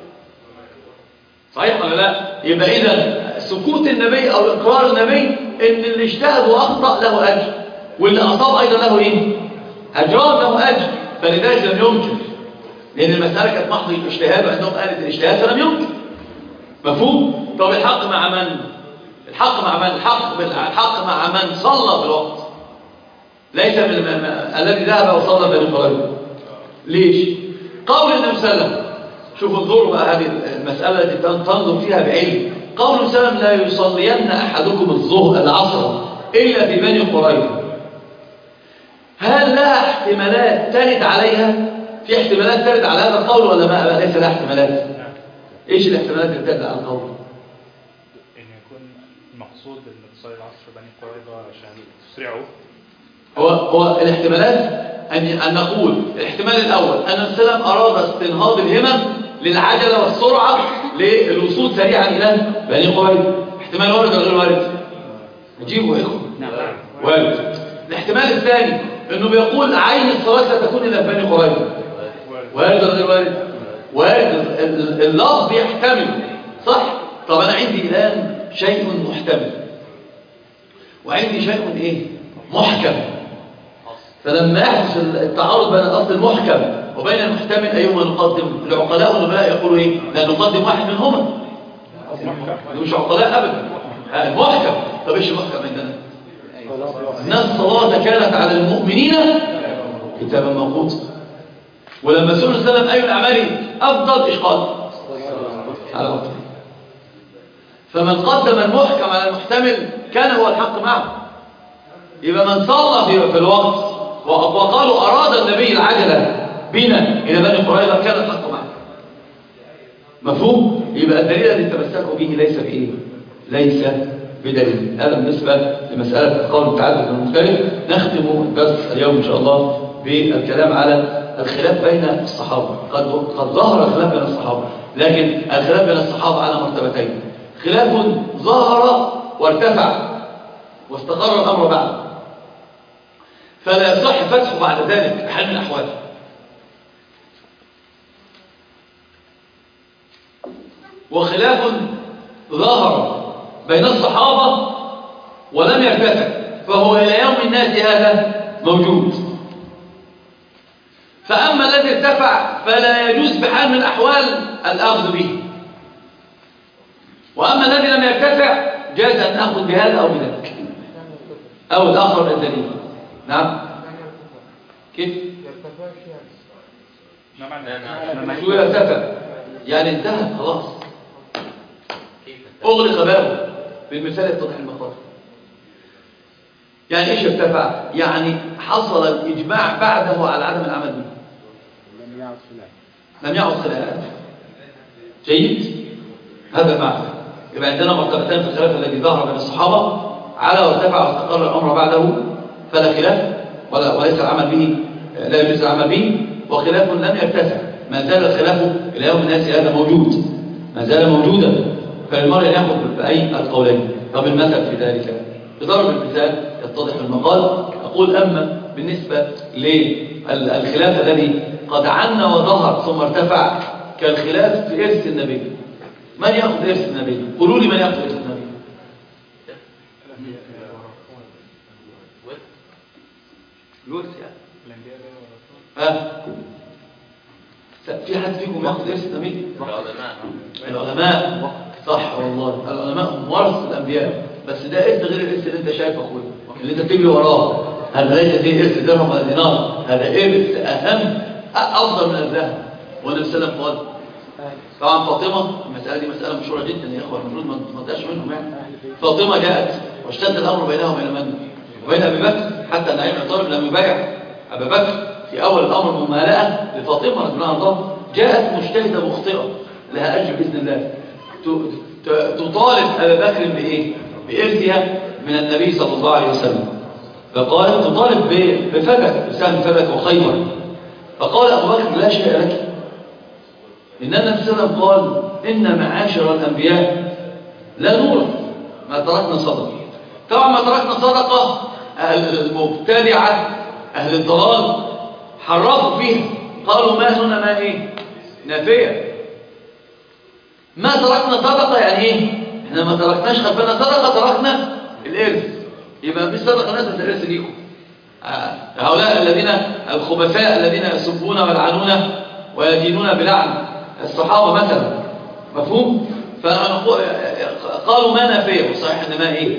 صحيح ولا لا؟ يبقى إذا سكوت النبي أو إقرار النبي إن اللي اجتهد وأخطأ له أجر، واللي أصاب أيضا له إيه؟ أجران، له أجر. فلذلك لم ينكر، لأن المسألة كانت محض الاجتهاد، وعندهم قالت الاجتهاد فلم ينكر. مفهوم؟ طب الحق مع من؟ الحق مع من؟ الحق مع من صلى في الوقت، ليس الذي ذهب وصلى بني قريظة. ليش؟ قول النبي صلى الله عليه وسلم، شوفوا انظروا بقى هذه المسألة التي تنظر فيها بعلم. قول النبي صلى الله عليه وسلم لا يصلين أحدكم الظهر العصر إلا في بني قريظة، هل لها احتمالات ترد عليها؟ في احتمالات ترد على هذا القول ولا ما ليس لها احتمالات؟ ايش الاحتمالات اللي ترد على القول؟ ان يكون المقصود ان تصلي العصر بني قريظة عشان تسرعوا. هو الاحتمالات أن نقول الاحتمال الأول أن السلام أراد استنهاض الهمم للعجلة والسرعة للوصول سريعا إلى بني قريظة. احتمال وارد ولا غير وارد؟ نجيبه يا إخوة. وارد. الاحتمال الثاني أنه بيقول عين الصلاة لا تكون إلا في بني قريظة. وارد ولا غير وارد؟ وارد. اللفظ يحتمل، صح؟ طب أنا عندي الآن شيء محتمل وعندي شيء إيه؟ محكم. فلما يحدث التعارض بين الأصل المحكم وبين المحتمل أيهما نقدم؟ العقلاء والنبلاء يقولوا إيه؟ لا نقدم واحد منهما. مش عقلاء أبدا، المحكم. طب إيش المحكم عندنا؟ إن الصلاة كانت على المؤمنين كتابا موقوتا. ولما سئل النبي صلى الله عليه وسلم أي الأعمال أفضل، إيش قال؟ على أفضل. فمن قدم المحكم على المحتمل كان هو الحق معه. يبقى من صلى في الوقت وقالوا أراد النبي العجلة بنا إلى بني قريظة كان الحق معه. مفهوم؟ يبقى الدليل الذي تمسكوا به ليس بإيه؟ ليس بدليل. هذا بالنسبة لمسألة القول التعدد المختلف. نختم الدرس اليوم إن شاء الله بالكلام على الخلاف بين الصحابة. قد ظهر الخلاف بين الصحابة، لكن الخلاف بين الصحابة على مرتبتين. خلاف ظهر وارتفع واستقر الأمر بعد، فلا يصح فتحه بعد ذلك بحال من الأحوال. وخلاف ظهر بين الصحابة ولم يرتفع، فهو إلى يوم الناس هذا موجود. فأما الذي ارتفع فلا يجوز بحال من الأحوال الأخذ به، وأما الذي لم يرتفع جاز أن نأخذ بهذا أو بذلك أو الآخر من الدليل. نعم. كيف؟ نعم. شو يرتفع يعني انتهى خلاص، كيف أغلق بابه. بالمثال يتضح المقال. يعني إيش ارتفع؟ يعني حصل الإجماع بعده على عدم العمل به، لم يعد خلاف. جيد؟ هذا معنى. يبقى عندنا مرتبتان في الخلاف الذي ظهر بين الصحابة: على وارتفع واستقر الأمر بعده فلا خلاف وليس العمل به، لا يجوز العمل به، وخلاف لم يرتفع ما زال الخلاف إلى يوم الناس هذا موجود، ما زال موجودا، فالمرء يأخذ بأي القولين. طب المثل في ذلك بضرب المثال يتضح المقال. أقول أما بالنسبة للخلاف الذي قد عنا وظهر ثم ارتفع كالخلاف في إرث النبي، من يأخذ إرث النبي؟ قولوا لي من يأخذ إرث النبي؟ الورث يعني في حد فيكم يأخذ إرث النبي؟ العلماء. صح والله، العلماء هم ورث الأنبياء، بس ده إرث غير الإرث اللي أنت شايفه أخوي، اللي أنت بتجري وراه. هذا ليس فيه إرث درهم ولا دينار، هذا إرث أهم أفضل من الذهب. والنبي صلى الله عليه وسلم قال طبعا فاطمة، المسألة دي مسألة مشهورة جدا يا إخوة، المفروض ما نضيعش منهم يعني. فاطمة جاءت واشتد الأمر بينها وبين من؟ وبين أبي بكر، حتى أن علي بن طالب لم يبايع أبا بكر في أول الأمر ممالأة لفاطمة رضي الله عنها. جاءت مجتهدة مخطئة لها أجر بإذن الله، تطالب أبا بكر بإيه؟ بإرثها من النبي صلى الله عليه وسلم. فقالت تطالب بفدك، بسهم فدك وخيبر. فقال أبو بكر لا شيء لك، إن النبي صلى الله عليه وسلم قال إن معاشر الأنبياء لا نورث ما تركنا صدقة. طبعا ما تركنا صدقة المبتدعة أهل الضلال حرفوا فيها، قالوا ما هنا ما إيه؟ نافية. ما تركنا صدقة يعني إيه؟ إحنا ما تركناش خلفنا صدقة، تركنا الإرث. يبقى في صدقة ناس الإرث ليكم. هؤلاء الذين الخبثاء الذين يسبون ويلعنون ويدينون بلعن الصحابة مثلا، مفهوم؟ فقالوا ما نافية، وصحيح إن ما إيه؟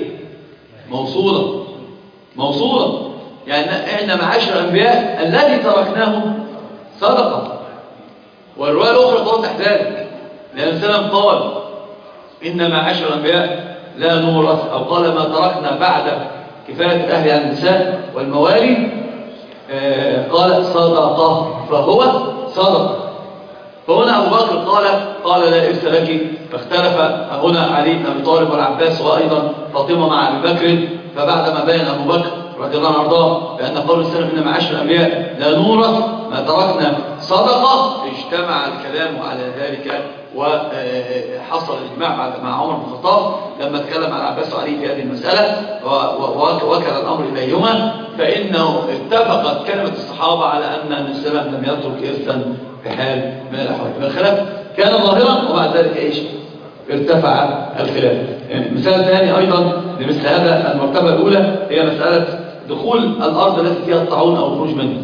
موصولة. يعني إحنا معاشر الأنبياء الذي تركناه صدقة. والرواية الأخرى توضح ذلك، لأن السلام قال إن معاشر الأنبياء لا نورث، أو قال ما تركنا بعد كفاية الأهل عن النساء والموالي قال صدقة، فهو صدقة. فهنا أبو بكر قال لا إرث لك، فاختلف هنا علي بن أبي طالب والعباس وأيضا فاطمة مع أبي بكر. فبعدما بين أبو بكر رضي الله عنه وارضاه بأن قول السلام إن معاشر الأنبياء لا نورث ما تركنا صدقة، اجتمع الكلام على ذلك، وحصل الإجماع مع عمر بن الخطاب لما تكلم على عباس وعلي في هذه المسألة ووكل الأمر إليهما، فإنه اتفقت كلمة الصحابة على أن السلام لم يترك إرثا في حال من الأحوال. الخلاف كان ظاهرا، وبعد ذلك إيش؟ ارتفع الخلاف. مثال ثاني أيضا لمثل هذا المرتبة الأولى هي مسألة دخول الأرض التي فيها الطاعون أو الخروج منه.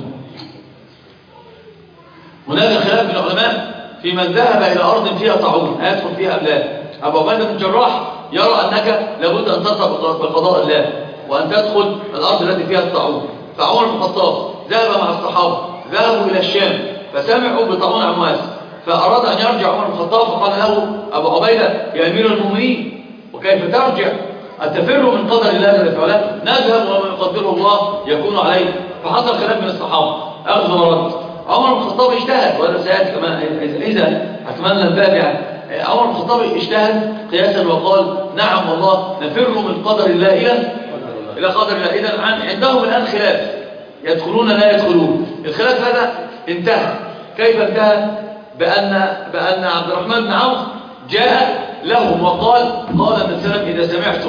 هناك خلاف من العلماء في من ذهب إلى أرض فيها طاعون هيدخل فيها أم لا. أبو عبيدة بن الجراح يرى أنك لابد أن ترضى بقضاء الله وأن تدخل الأرض التي فيها الطاعون. فعمر بن الخطاب ذهب مع الصحابة، ذهبوا إلى الشام فسمعوا بطاعون عمواس، فأراد أن يرجع عمر بن الخطاب، فقال له أبو عبيدة يا أمير المؤمنين وكيف ترجع؟ أتفر من قدر الله جل وعلا؟ نذهب وما يقدره الله يكون عليه. فحصل خلاف من الصحابة، أخذ ورد. عمر بن الخطاب اجتهد، وهذا سيأتي كمان إذا أكملنا الباب. يعني عمر بن الخطاب اجتهد قياسا وقال نعم والله نفر من قدر الله إلى قدر الله. إذا عندهم الآن خلاف، يدخلون لا يدخلون. الخلاف هذا انتهى. كيف انتهى؟ بأن عبد الرحمن بن عوف جاء لهم وقال النبي صلى الله عليه وسلم إذا سمعتم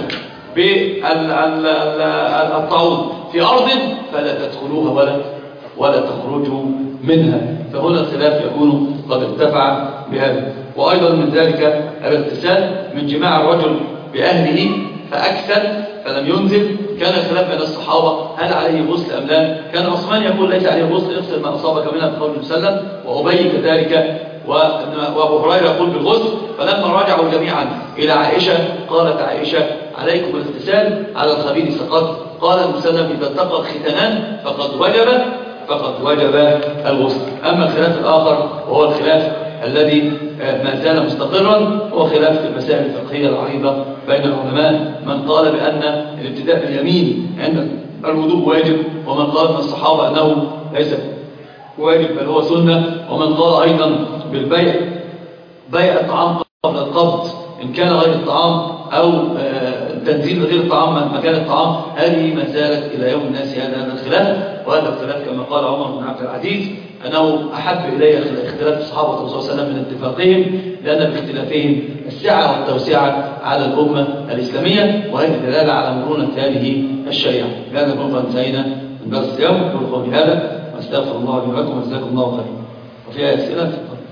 بالطاعون في أرض فلا تدخلوها ولا تخرجوا منها. فهنا الخلاف يكون قد ارتفع بهذا. وأيضا من ذلك الاغتسال من جماع الرجل بأهله فأكثر فلم ينزل. كان الخلاف بين الصحابة هل عليه غسل أم لا. كان عثمان يقول ليس عليه غسل، اغسل ما أصابك منها بقول النبي صلى الله عليه وسلم، وأبي كذلك، وأبو هريرة يقول بالغسل. فلما رجعوا جميعا إلى عائشة قالت عائشة عليكم الاغتسال على الخبيث سقط. قال النبي صلى الله عليه وسلم إذا التقى الختانان فقد وجب فقد وجب الغسل. أما الخلاف الآخر وهو الخلاف الذي ما زال مستقرا هو خلاف في المسائل الفقهية العريضة بين العلماء، من قال بأن الابتداء باليمين عند الوضوء واجب، ومن قال من الصحابة أنه ليس واجب بل هو سنة، ومن قال أيضا بالبيع بيع الطعام قبل القبض إن كان غير الطعام أو تنزيل غير الطعام مكان الطعام. هذه ما زالت إلى يوم الناس هذا الخلاف، وهذا الخلاف كما قال عمر بن عبد العزيز أنه أحب إليه اختلاف الصحابة الرسول صلى الله عليه وسلم من اتفاقهم، لأن باختلافهم السعة والتوسعة على الأمة الإسلامية، وهذه دلالة على مرونة هذه الشريعة. بهذا نكون انتهينا من درس اليوم. أقول قولي هذا واستغفر الله لي ولكم وجزاكم الله خيرا. وفي أسئلة؟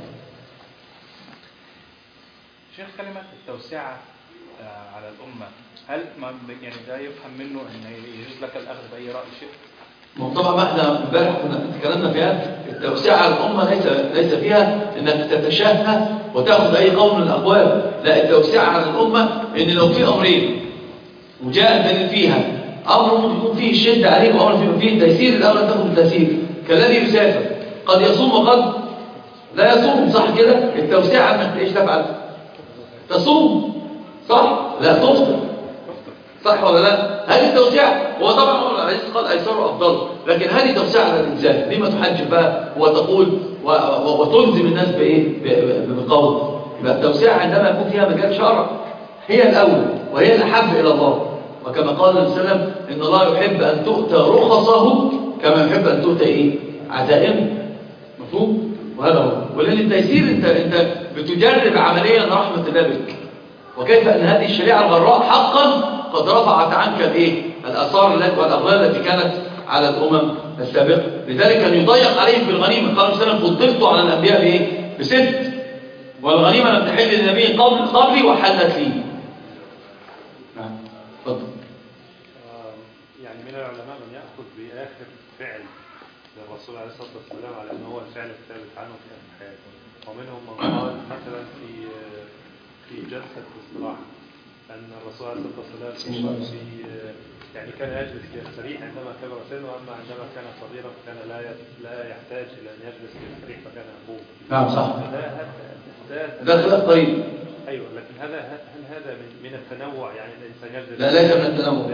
شيخ، كلمة التوسعة على الأمة هل يعني ده يفهم منه أن يجوز لك الأخذ بأي رأي شيء؟ طبعا ما احنا امبارح كنا اتكلمنا فيها. التوسعة على الأمة ليس فيها انك تتشهى وتاخذ اي قول من الاقوال، لا، التوسعة على الأمة ان لو في امرين وجاء الدليل فيها، امر ممكن يكون فيه الشدة عليك وامر فيه تيسير، الاول ان تاخذ التيسير. كالذي يسافر قد يصوم وقد لا يصوم، صح كده؟ التوسعة انك ايش تفعل؟ تصوم، صح؟ لا تفطر، صح ولا لا؟ هذه التوسعة. هو طبعا عمر بن العزيز قال ايسر افضل، لكن هذه توسعة على الانسان. لما تحجب بقى وتقول وتلزم الناس بايه؟ بقول. يبقى التوسعة عندما يكون فيها مجال شرع هي الاول وهي الاحب الى الله، وكما قال النبي صلى الله عليه وسلم ان الله يحب ان تؤتى رخصه كما يحب ان تؤتى ايه؟ عزائمه. مفهوم؟ وهذا هو. ولان التيسير انت بتجرب عمليا رحمة الله بك، وكيف ان هذه الشريعة الغراء حقا قد رفعت عنك الايه؟ الاثار والاغلال التي كانت على الامم السابقة. لذلك كان يضيق عليهم في الغنيمة. قال النبي صلى الله عليه وسلم فضلت على الانبياء بايه؟ ب6، والغنيمة لم تحل للنبي قبلي وحلت لي. نعم اتفضل. يعني من العلماء من يأخذ بآخر فعل للرسول عليه الصلاة والسلام على أنه هو الفعل الثابت عنه في حياته، ومنهم من قال مثلا في جلسة الاستراحة أن الرسول عليه الصلاة والسلام يعني كان يجلس ليستريح عندما كبر سنه، وأما عندما كان صغيرا كان لا يحتاج إلى أن يجلس ليستريح فكان يقوم. نعم صح. ده خلاف قريب. أيوة، لكن هل هذا من التنوع؟ يعني الإنسان يجلس؟ لا، ليس من التنوع.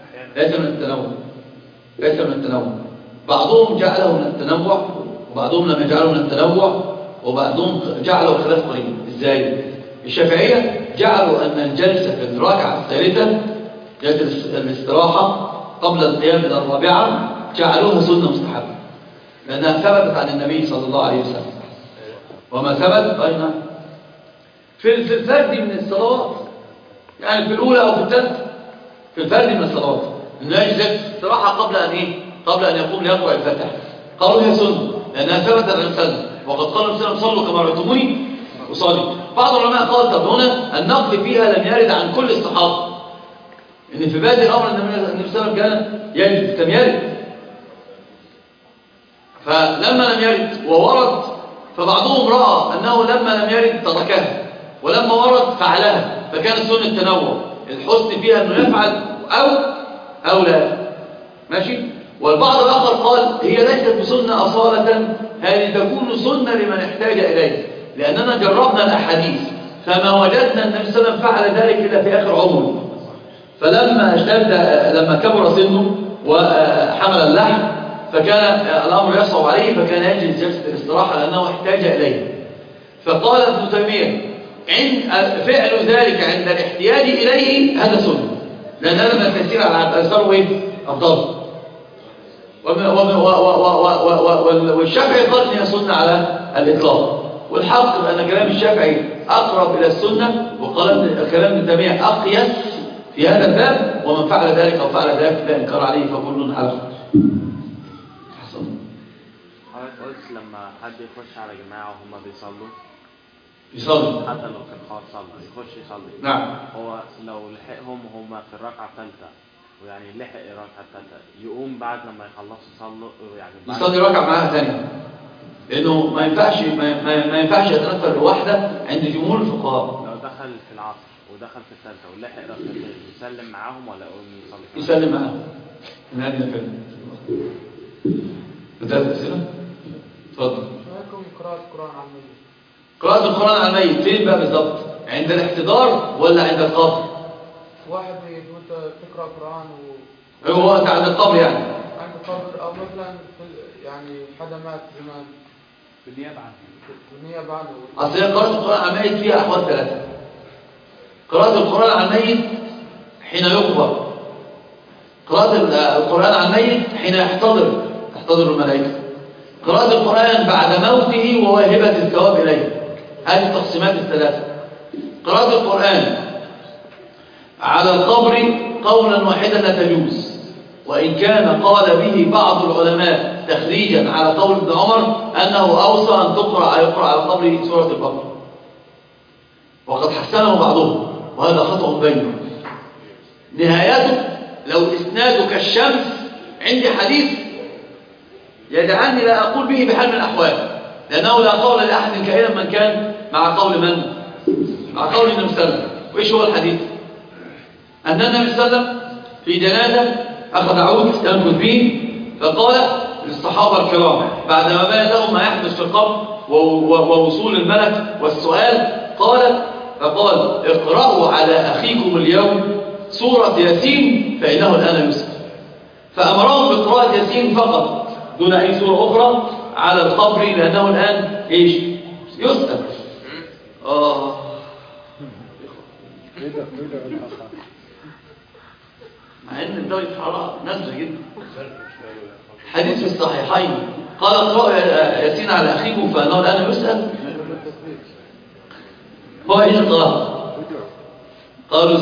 ليس من التنوع. بعضهم جعله من التنوع وبعضهم لم يجعله من التنوع، وبعضهم جعله خلاف قريب. ازاي؟ الشافعية جعلوا أن الجلسة في الركعة الثالثة جلسة الاستراحة قبل القيام إلى الرابعة جعلوها سنة مستحبة، لأنها ثبتت عن النبي صلى الله عليه وسلم. وما ثبت أين في الفرد من الصلوات، يعني في الأولى أو في الثالثة، في الفرد من الصلوات إنه يجلس استراحة قبل أن يقوم ليقرأ الفاتحة. قالوا هي سنة لأنها ثبتت عن السنة، وقد قال النبي صلى الله عليه وسلم صلوا كما رأيتموني أصلي. بعض العلماء قال طب هنا النقل فيها لم يرد عن كل الصحابة، إن في بادئ الأمر النبي صلى الله عليه وسلم كان يجلس، لم يرد. فلما لم يرد وورد فبعضهم رأى أنه لما لم يرد تركها، ولما ورد فعلها، فكان سنة التنوع. الحسن فيها أنه يفعل أو لا، ماشي. والبعض الآخر قال هي ليست بسنة أصالة، هذه تكون سنة لمن احتاج إليه، لأننا جربنا الأحاديث فما وجدنا النبي صلى الله عليه وسلم فعل ذلك إلا في آخر عمره. فلما لما كبر سنه وحمل اللحم فكان الأمر يصعب عليه، فكان يجلس جلسة الاستراحة لأنه احتاج إليه. فقال ابن تيمية فعل ذلك عند الاحتياج إليه هذا سنة، لأن هذا من التيسير على الأثر أفضل. والشافعي قال إنها سنة على الإطلاق، والحق بأن كلام الشافعي أقرب إلى السنة، وقال كلام ابن تيمية أقيس في هذا الباب. ومن فعل ذلك أو فعل ذلك لا إنكار عليه فكل على خير. حضرتك قلت لما حد يخش على جماعة وهم بيصلوا حتى لو كان خالص صلى يخش يصلي. نعم. هو لو لحقهم وهم في الركعة الثالثة، ويعني لحق الركعة الثالثة، يقوم بعد لما يخلصوا يصلوا يعني يصلي ركعة معاها ثانية، لأنه ما ينفعش يتنفل لوحده عند جمهور الفقهاء. لو دخل في العصر ودخل في الثالثة ولحق ركعتين يسلم معاهم ولا يقوم يصلي؟ يسلم معاهم. من هذه الفعل. بثلاث أسئلة. اتفضل. معكم قراءة القرآن على الميت. قراءة القرآن على الميت فين بقى بالظبط؟ عند الاحتضار ولا عند القبر؟ واحد وانت تقرأ قرآن هو عند القبر يعني؟ عند القبر، أو مثلا يعني حدا مات زمان بالنيابة عنه. بالنيابة عنه. أصل هي قراءة القرآن على الميت فيها أحوال ثلاثة. قراءة القرآن على الميت حين يقبر، قراءة القرآن على الميت حين يحتضر الملائكة، قراءة القرآن بعد موته وواهبة الثواب إليه. هذه التقسيمات الثلاثة. قراءة القرآن على القبر قولا واحدا لا تجوز، وإن كان قال به بعض العلماء تخريجا على قول ابن عمر أنه أوصى أن يقرأ على القبر سورة البقرة، وقد حسنه بعضهم، وهذا خطأ بين. نهايته لو إسناده كالشمس عندي حديث يدعني لا أقول به بحال من الأحوال، لأنه لا قول لأحد كائنا من كان مع قول من؟ مع قول النبي صلى الله عليه وسلم. وإيش هو الحديث؟ أن النبي صلى الله عليه وسلم في جنازة أخذ عود ينفذ به، فقال للصحابة الكرام بعدما بين لهم ما يحدث في القبر ووصول الملك والسؤال، فقال اقرأوا على أخيكم اليوم سورة ياسين فإنه الآن يسأل. فأمرهم بقراءة ياسين فقط دون أي سورة أخرى على القبر، لأنه الآن إيش؟ يسأل. مع أن درجة الحرارة نازلة جدا. حديث في الصحيحين قال اقرأوا ياسين على أخيكم فإنه الآن يسأل. هو إيش قالوا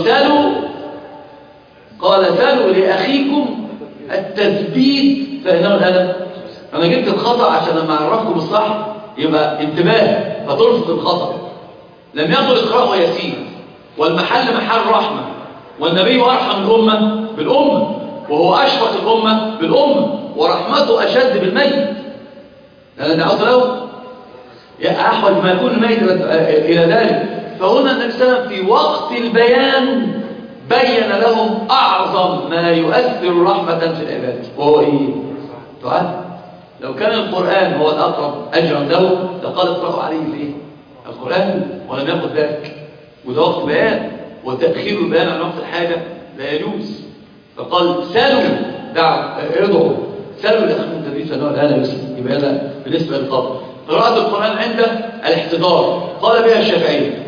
سالوا لأخيكم التثبيت فإنه الآن. أنا جبت الخطأ عشان لما أعرفكم الصح يبقى انتباه فترفض الخطأ. لم يقل اقرأوا ياسين، والمحل محل رحمة، والنبي أرحم الأمة بالأمة، وهو أشفق الأمة بالأمة، ورحمته أشد بالميت، لأن دعوت له أحوج ما يكون الميت إلى ذلك. فهنا النبي صلى الله عليه وسلم في وقت البيان بين لهم أعظم ما يؤثر رحمة في العباد، وهو إيه؟ دعاء. لو كان القرآن هو الأقرب أجرا له لقال اقرأوا عليه الإيه؟ القرآن، ولم يقل ذلك. وده وقت بيان، وتأخير البيان عن وقت الحاجة لا يجوز. فقال سالوا ادعوا سالوا لأخيكم التثبيت فإنه الآن يسلم. يبقى هذا بالنسبة للقبر. قراءة القرآن عند الاحتضار قال بها الشافعية،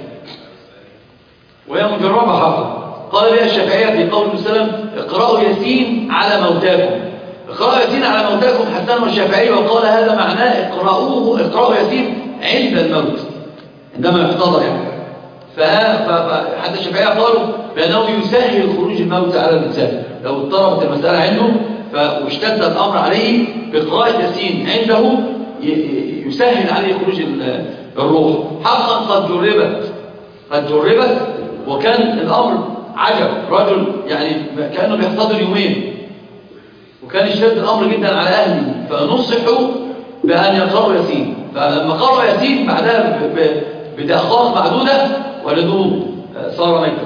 وهي مجربة حقا. قال بها الشافعية في قول النبي صلى الله عليه وسلم اقرأوا ياسين على موتاكم. اقرأوا ياسين على موتاكم حسنه الشافعي، وقال هذا معناه اقرأوا ياسين عند الموت، عندما يحتضر يعني. فحتى الشافعية قالوا بأنه يسهل خروج الموت على الإنسان لو اضطربت المسألة عنده واشتد الأمر عليه بقراءة ياسين عنده يسهل عليه خروج الروح. حقا قد جربت وكان الأمر عجب. رجل يعني كأنه بيحتضر يومين، وكان اشتد الأمر جدا على أهله، فنصحوا بأن يقرأوا ياسين. فلما قرأوا ياسين بعدها بدقائق معدودة ولدوه صار ميتا.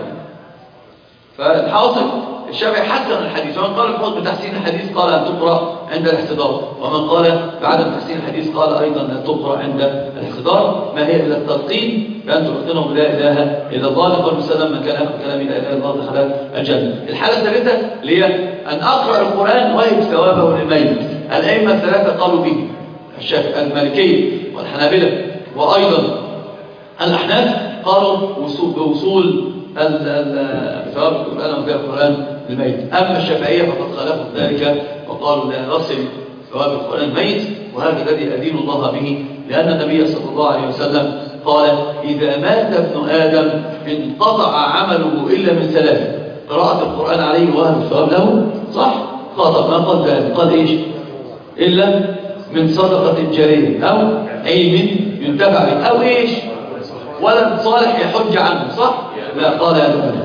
فالحاصل الشافعي حسن الحديث، ومن قال الحوض بتحسين الحديث قال أن تقرأ عند الاحتضار، ومن قال بعدم تحسين الحديث قال أيضا أن تقرأ عند الاحتضار. ما هي إلا التلقين بأن تلقنهم لا إله إلا الله، لقول المسلم من كان آخر كلامي لا إله إلا الله دخل الجنة. الحالة الثالثة اللي هي أن أقرأ القرآن وهب ثوابه للميت. الأئمة الثلاثة قالوا به، المالكية والحنابلة وأيضا الأحناف قالوا بوصول ثواب القرآن وفي القرآن للميت. أما الشافعية فقد خالفوا ذلك وقالوا لا نصل ثواب القرآن الميت، وهذا الذي أدين الله به، لأن النبي صلى الله عليه وسلم قال إذا مات ابن آدم انقطع عمله إلا من ثلاث: قراءة القرآن عليه وهب الثواب له، صح؟ خطأ، ما قال ذلك، قال إيش؟ إلا من صدقة جارية أو علم ينتفع به أو إيش؟ ولد صالح يحج عنه، صح؟ لا، قال يا دولة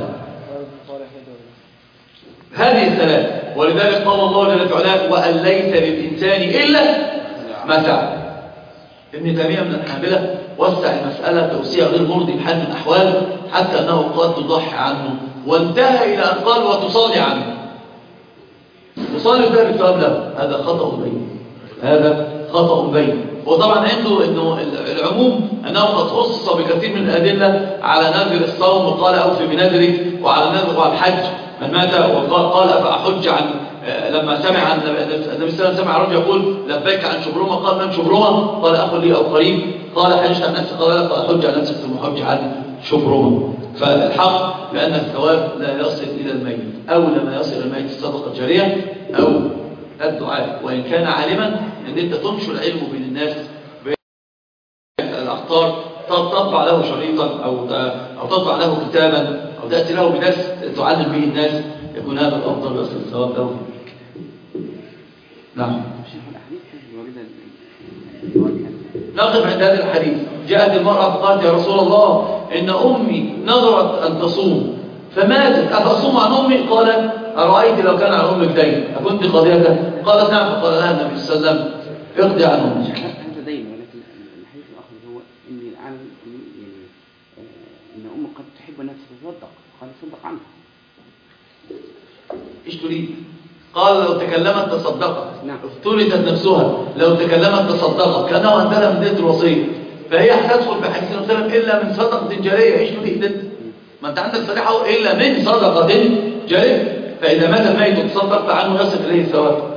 هذه الثلاث. ولذلك قال الله جل وعلا وأن ليس للإنسان إلا ما سعى. ابن تيمية من الحنابلة وسع المسألة توسيع غير مرضي بحال من الأحوال، حتى أنه قد تضحي عنه، وانتهى إلى أن قال وتصلي عنه، تصلي ذلك الثواب له. هذا خطأ بين، هذا خطأ بين. وطبعا عنده انه العموم انه قد خصص بكثير من الادله على نذر الصوم، وقال اوفي بنذرك، وعلى النذر وعلى الحج من مات وقال افاحج عن لما سمع النبي صلى الله عليه وسلم سمع رجل يقول لبيك عن شبرمه، قال من شبرمه؟ قال اخ لي او قريب. قال حج عن نفسك؟ قال لا، حج عن نفسك ثم حج عن شبرمه. فالحق بان الثواب لا يصل الى الميت، او لما يصل الى الميت الصدقه الجاريه او الدعاء، وإن كان عالما أن أنت تنشر العلم بين الناس الأخطار، تطبع له شريطا أو تطبع له كتابا أو تأتي له بدرس تعلم به الناس، يكون هذا الأفضل ويصل الثواب له. نعم. نقف عند هذا الحديث. جاءت المرأة فقالت يا رسول الله إن أمي نظرت أن تصوم فماتت، أفأصوم عن أمي؟ قال أرأيت لو كان عن أمك دين أكنت قضيتها؟ قالت نعم. فقال لها النبي صلى الله عليه وسلم اقضي عن أمك. هذا دين، ولكن الحديث الآخر هو إني أعلم إن أمك قد تحب نفسها تصدق، قال تصدق عنها. إيش تريد؟ قال لو تكلمت تصدقت. نعم. افترضت نفسها لو تكلمت تصدقت، كأنه أنزلها من دية الوصية، فهي هتدخل في حديث النبي صلى الله عليه وسلم إلا من صدقة جارية. إيش تريد أنت؟ ما أنت عندك صريحة إلا من صدقة جارية. فإذا مات الميت وتصدق فعنه يصل إليه الثواب.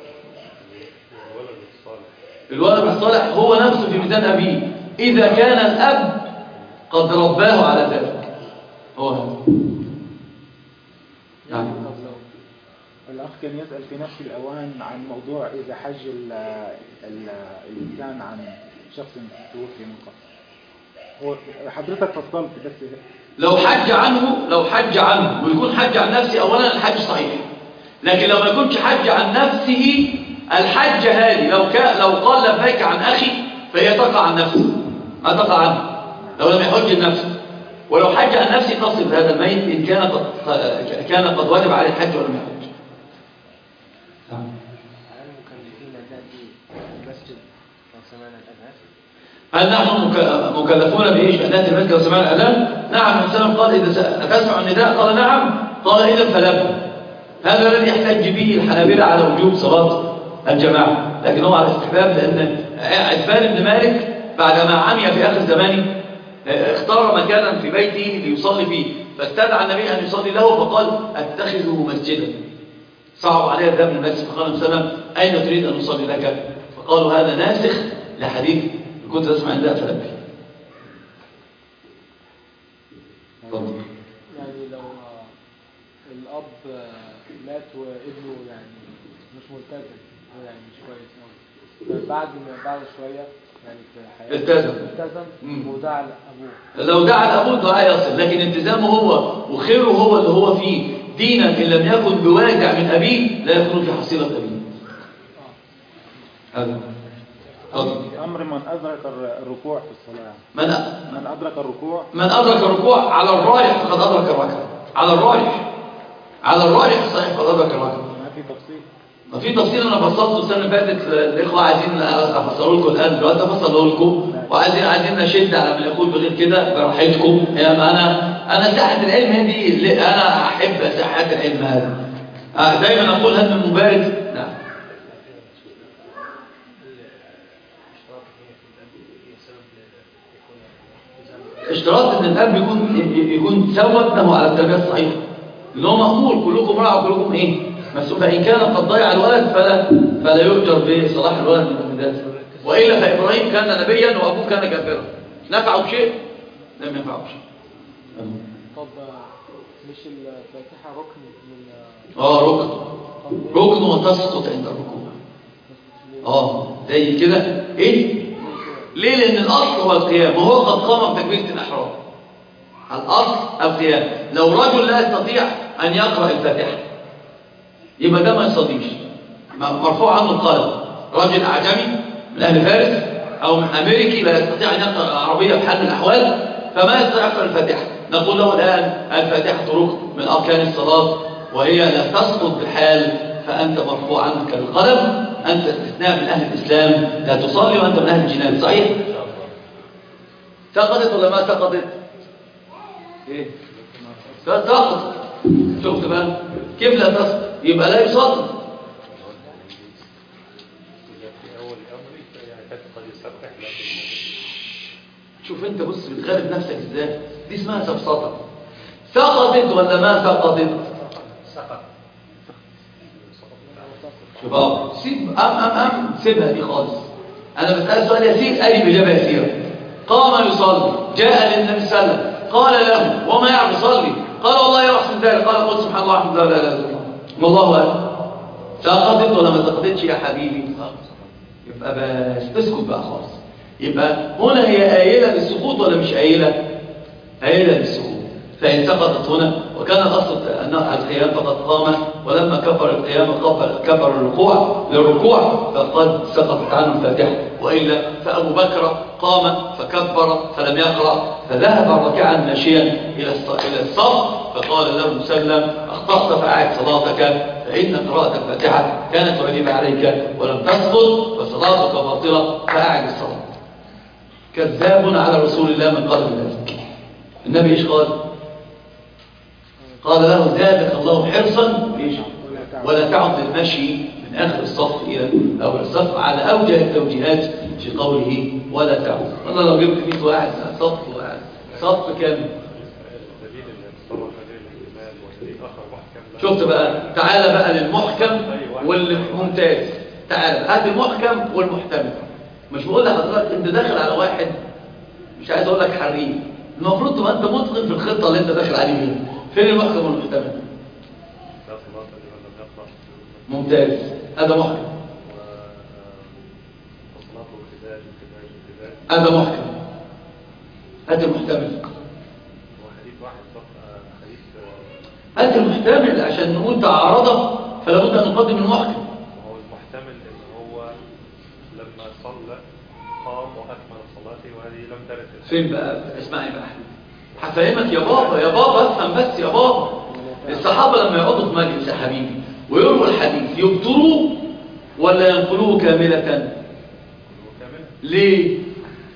الولد الصالح هو نفسه في ميزان أبيه إذا كان الأب قد رباه على ذلك. هو هذا. يعني الأخ كان يسأل في نفس الأوان عن موضوع إذا حج الإنسان عن شخص توفي من قبل. هو حضرتك فصلت بس لو حج عنه ويكون حج عن نفسه، أولا الحج صحيح، لكن لو ما يكونش حج عن نفسه الحج هذه لو قال لبيك عن أخي فهي تقع عن نفسه، ما تقع عنه لو لم يحج لنفسه. ولو حج عن نفسه تصل هذا الميت إن كان قد واجب عليه الحج ولم يحج. هل نحن مكلفون بإيش؟ أن نأتي المسجد وسمعنا الأذان؟ نعم. النبي قال إذا أتسمع النداء؟ قال نعم. قال إذا فلبوا. هذا الذي يحتج به الحنابلة على وجوب صلاة الجماعة، لكن هو على استحباب، لأن عتبان بن مالك بعدما عمي في آخر زمانه اختار مكانا في بيته ليصلي فيه، فاستدعى النبي أن يصلي له فقال اتخذه مسجدا. صعب عليه الذهاب للمسجد، فقال النبي صلى الله عليه وسلم أين تريد أن نصلي لك؟ فقالوا هذا ناسخ لحديث كنت أسمع النداء فلبي. يعني لو الأب مات وابنه يعني مش ملتزم، هو يعني مش كويس قوي، بعد شوية يعني في حياته التزم ودعا لأبوه. لو دعا لأبوه الدعاء يصل، لكن التزامه هو وخيره هو اللي هو فيه دينا إن لم يكن بواجع من أبيه لا يكون في حصيلة أبيه. هذا أمر من أدرك الركوع في الصلاة. من أدرك الركوع. من أدرك الركوع على الراجح فقد أدرك الركعة. على الراجح صحيح فقد أدرك الركعة. ما في تفصيل. ما في تفصيل. أنا فصلته السنة اللي فاتت، الإخوة عايزين أفصله لكم الآن دلوقتي أفصله لكم، وعايزين نشد على من يقول بغير كده براحتكم. يعني أنا ساحة العلم هذه، أنا أحب ساحات العلم هذا. دايما أقول هل من مبارك. نعم. اشتراط ان الاب يكون سوى ابنه على التربيه الصحيحه، لان هو مامور كلكم راع وكلكم مسؤول. فان كان قد ضيع الولد فلا يؤجر بصلاح الولد من المدرسه، والا فابراهيم كان نبيا وابوه كان كافرا، نفعه بشيء لم ينفعه بشيء. طب مش الفاتحه ركن من ركن وتسقط عند الركوع. زي كده ليه؟ لأن الأصل هو القيام، وهو قد قام بتكبيرة الإحرام. الأصل القيام. لو رجل لا يستطيع أن يقرأ الفاتحة يبقى ده ما يصليش، مرفوع عنه القلم. رجل أعجمي من أهل فارس أو من أمريكي لا يستطيع أن يقرأ العربية في حال من الأحوال، فما يستطيع يقرأ الفاتحة. نقول له الآن الفاتحة ركن من أركان الصلاة وهي لا تسقط بحال، فأنت مرفوع عنك القلم، أنت استثناء من أهل الإسلام، لا تصلي وأنت من أهل الجنان. صحيح؟ سقطت ولا ما سقطت؟ سقطت. شفت بقى كيف لا تسقط؟ يبقى لا يصلي. أمري يعني قد يستفتح لكن شوف انت بص بتغالب نفسك ازاي. دي اسمها سفسطة. سقطت ولا ما سقطت؟ سقط. شوف سيب سيبها دي خالص. انا بسأل سؤال يسير قال لي بإجابة يسيرة. قام يصلي جاء للنبي صلى الله عليه وسلم قال له وما يعرف يصلي؟ قال والله يا أحسن ذلك. قال قل سبحان الله الحمد لله لا اله الا الله والله أكبر. سقطت ولا ما سقطتش يا حبيبي؟ يبقى بس اسكت بقى خالص. يبقى هنا هي آيلة للسقوط ولا مش آيلة؟ آيلة للسقوط. فإن سقطت هنا وكان الأصل أنها القيام فقد قام ولما كبر القيام كبر للركوع فقد سقطت عنه الفاتحة. وإلا فأبو بكر قام فكبر فلم يقرأ فذهب راكعا ماشيا إلى الصف فقال له سلم أخطأت فأعد صلاتك فإن قراءة الفاتحة كانت واجبة عليك ولم تسقط فصلاتك باطلة فأعد الصلاة. كذاب على رسول الله من قبل ذلك. النبي ايش قال؟ قال له زادك الله حرصا ولا تعد للمشي من آخر الصف إلى أول الصف على أوجه التوجيهات في قوله ولا تعد. والله لو جبت 100 واحد صف كامل. شفت بقى؟ تعالى بقى للمحكم والممتاز. تعالى هات المحكم والمحتمل. مش بقول لحضرتك انت داخل على واحد مش عايز اقول لك حريف، المفروض تبقى انت متقن في الخطه اللي انت داخل عليها. فين المحكم والمحتمل؟ ممتاز، هذا محكم. هذا محكم. هات المحتمل. هات المحتمل عشان نقول تعارضه فلا بد ان نقدم المحكم. هو المحتمل ان هو لما صلى قام واكمل صلاته وهذه لم ترد. فين بقى؟ اسمعي بقى هفهمك يا بابا يا بابا افهم بس يا بابا. الصحابه لما يقعدوا في مجلس يا حبيبي ويرووا الحديث يبطلوه ولا ينقلوه كامله؟ ليه؟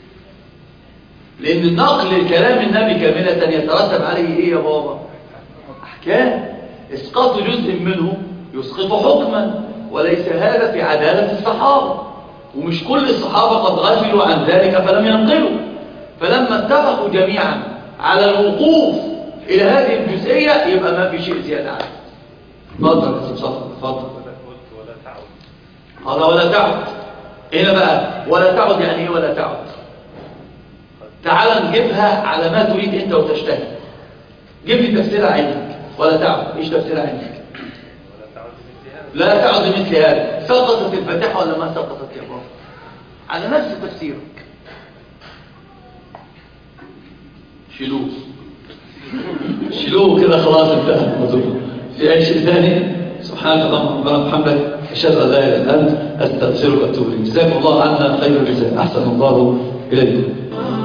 لان نقل كلام النبي كامله يترتب عليه ايه يا بابا؟ احكام. اسقاط جزء منه يسقط حكما وليس هذا في عداله الصحابه. ومش كل الصحابه قد غفلوا عن ذلك فلم ينقلوا. فلما اتفقوا جميعا على الوقوف الى هذه الجزئيه يبقى ما في شيء زياده عنه. اتفضل يا استاذ صفر اتفضل. ولا تعد. قال ولا تعد. هنا بقى ولا تعد يعني ايه ولا تعد؟ تعال نجيبها على ما تريد انت وتشتهي. جيب لي تفسيرها عندك. ولا تعد ايش تفسيرها عندك؟ لا تعد مثل هذا. سقطت الفاتحه ولا ما سقطت يا بابا؟ على نفس تفسيرك. شيلوه كده خلاص انتهى الموضوع. في اي شيء ثاني؟ سبحانك اللهم ربنا وبحمدك اشهد ان لا اله الا انت استغفرك واتوب اليك. جزاكم الله عنا خير الجزاء. احسن الله اليكم.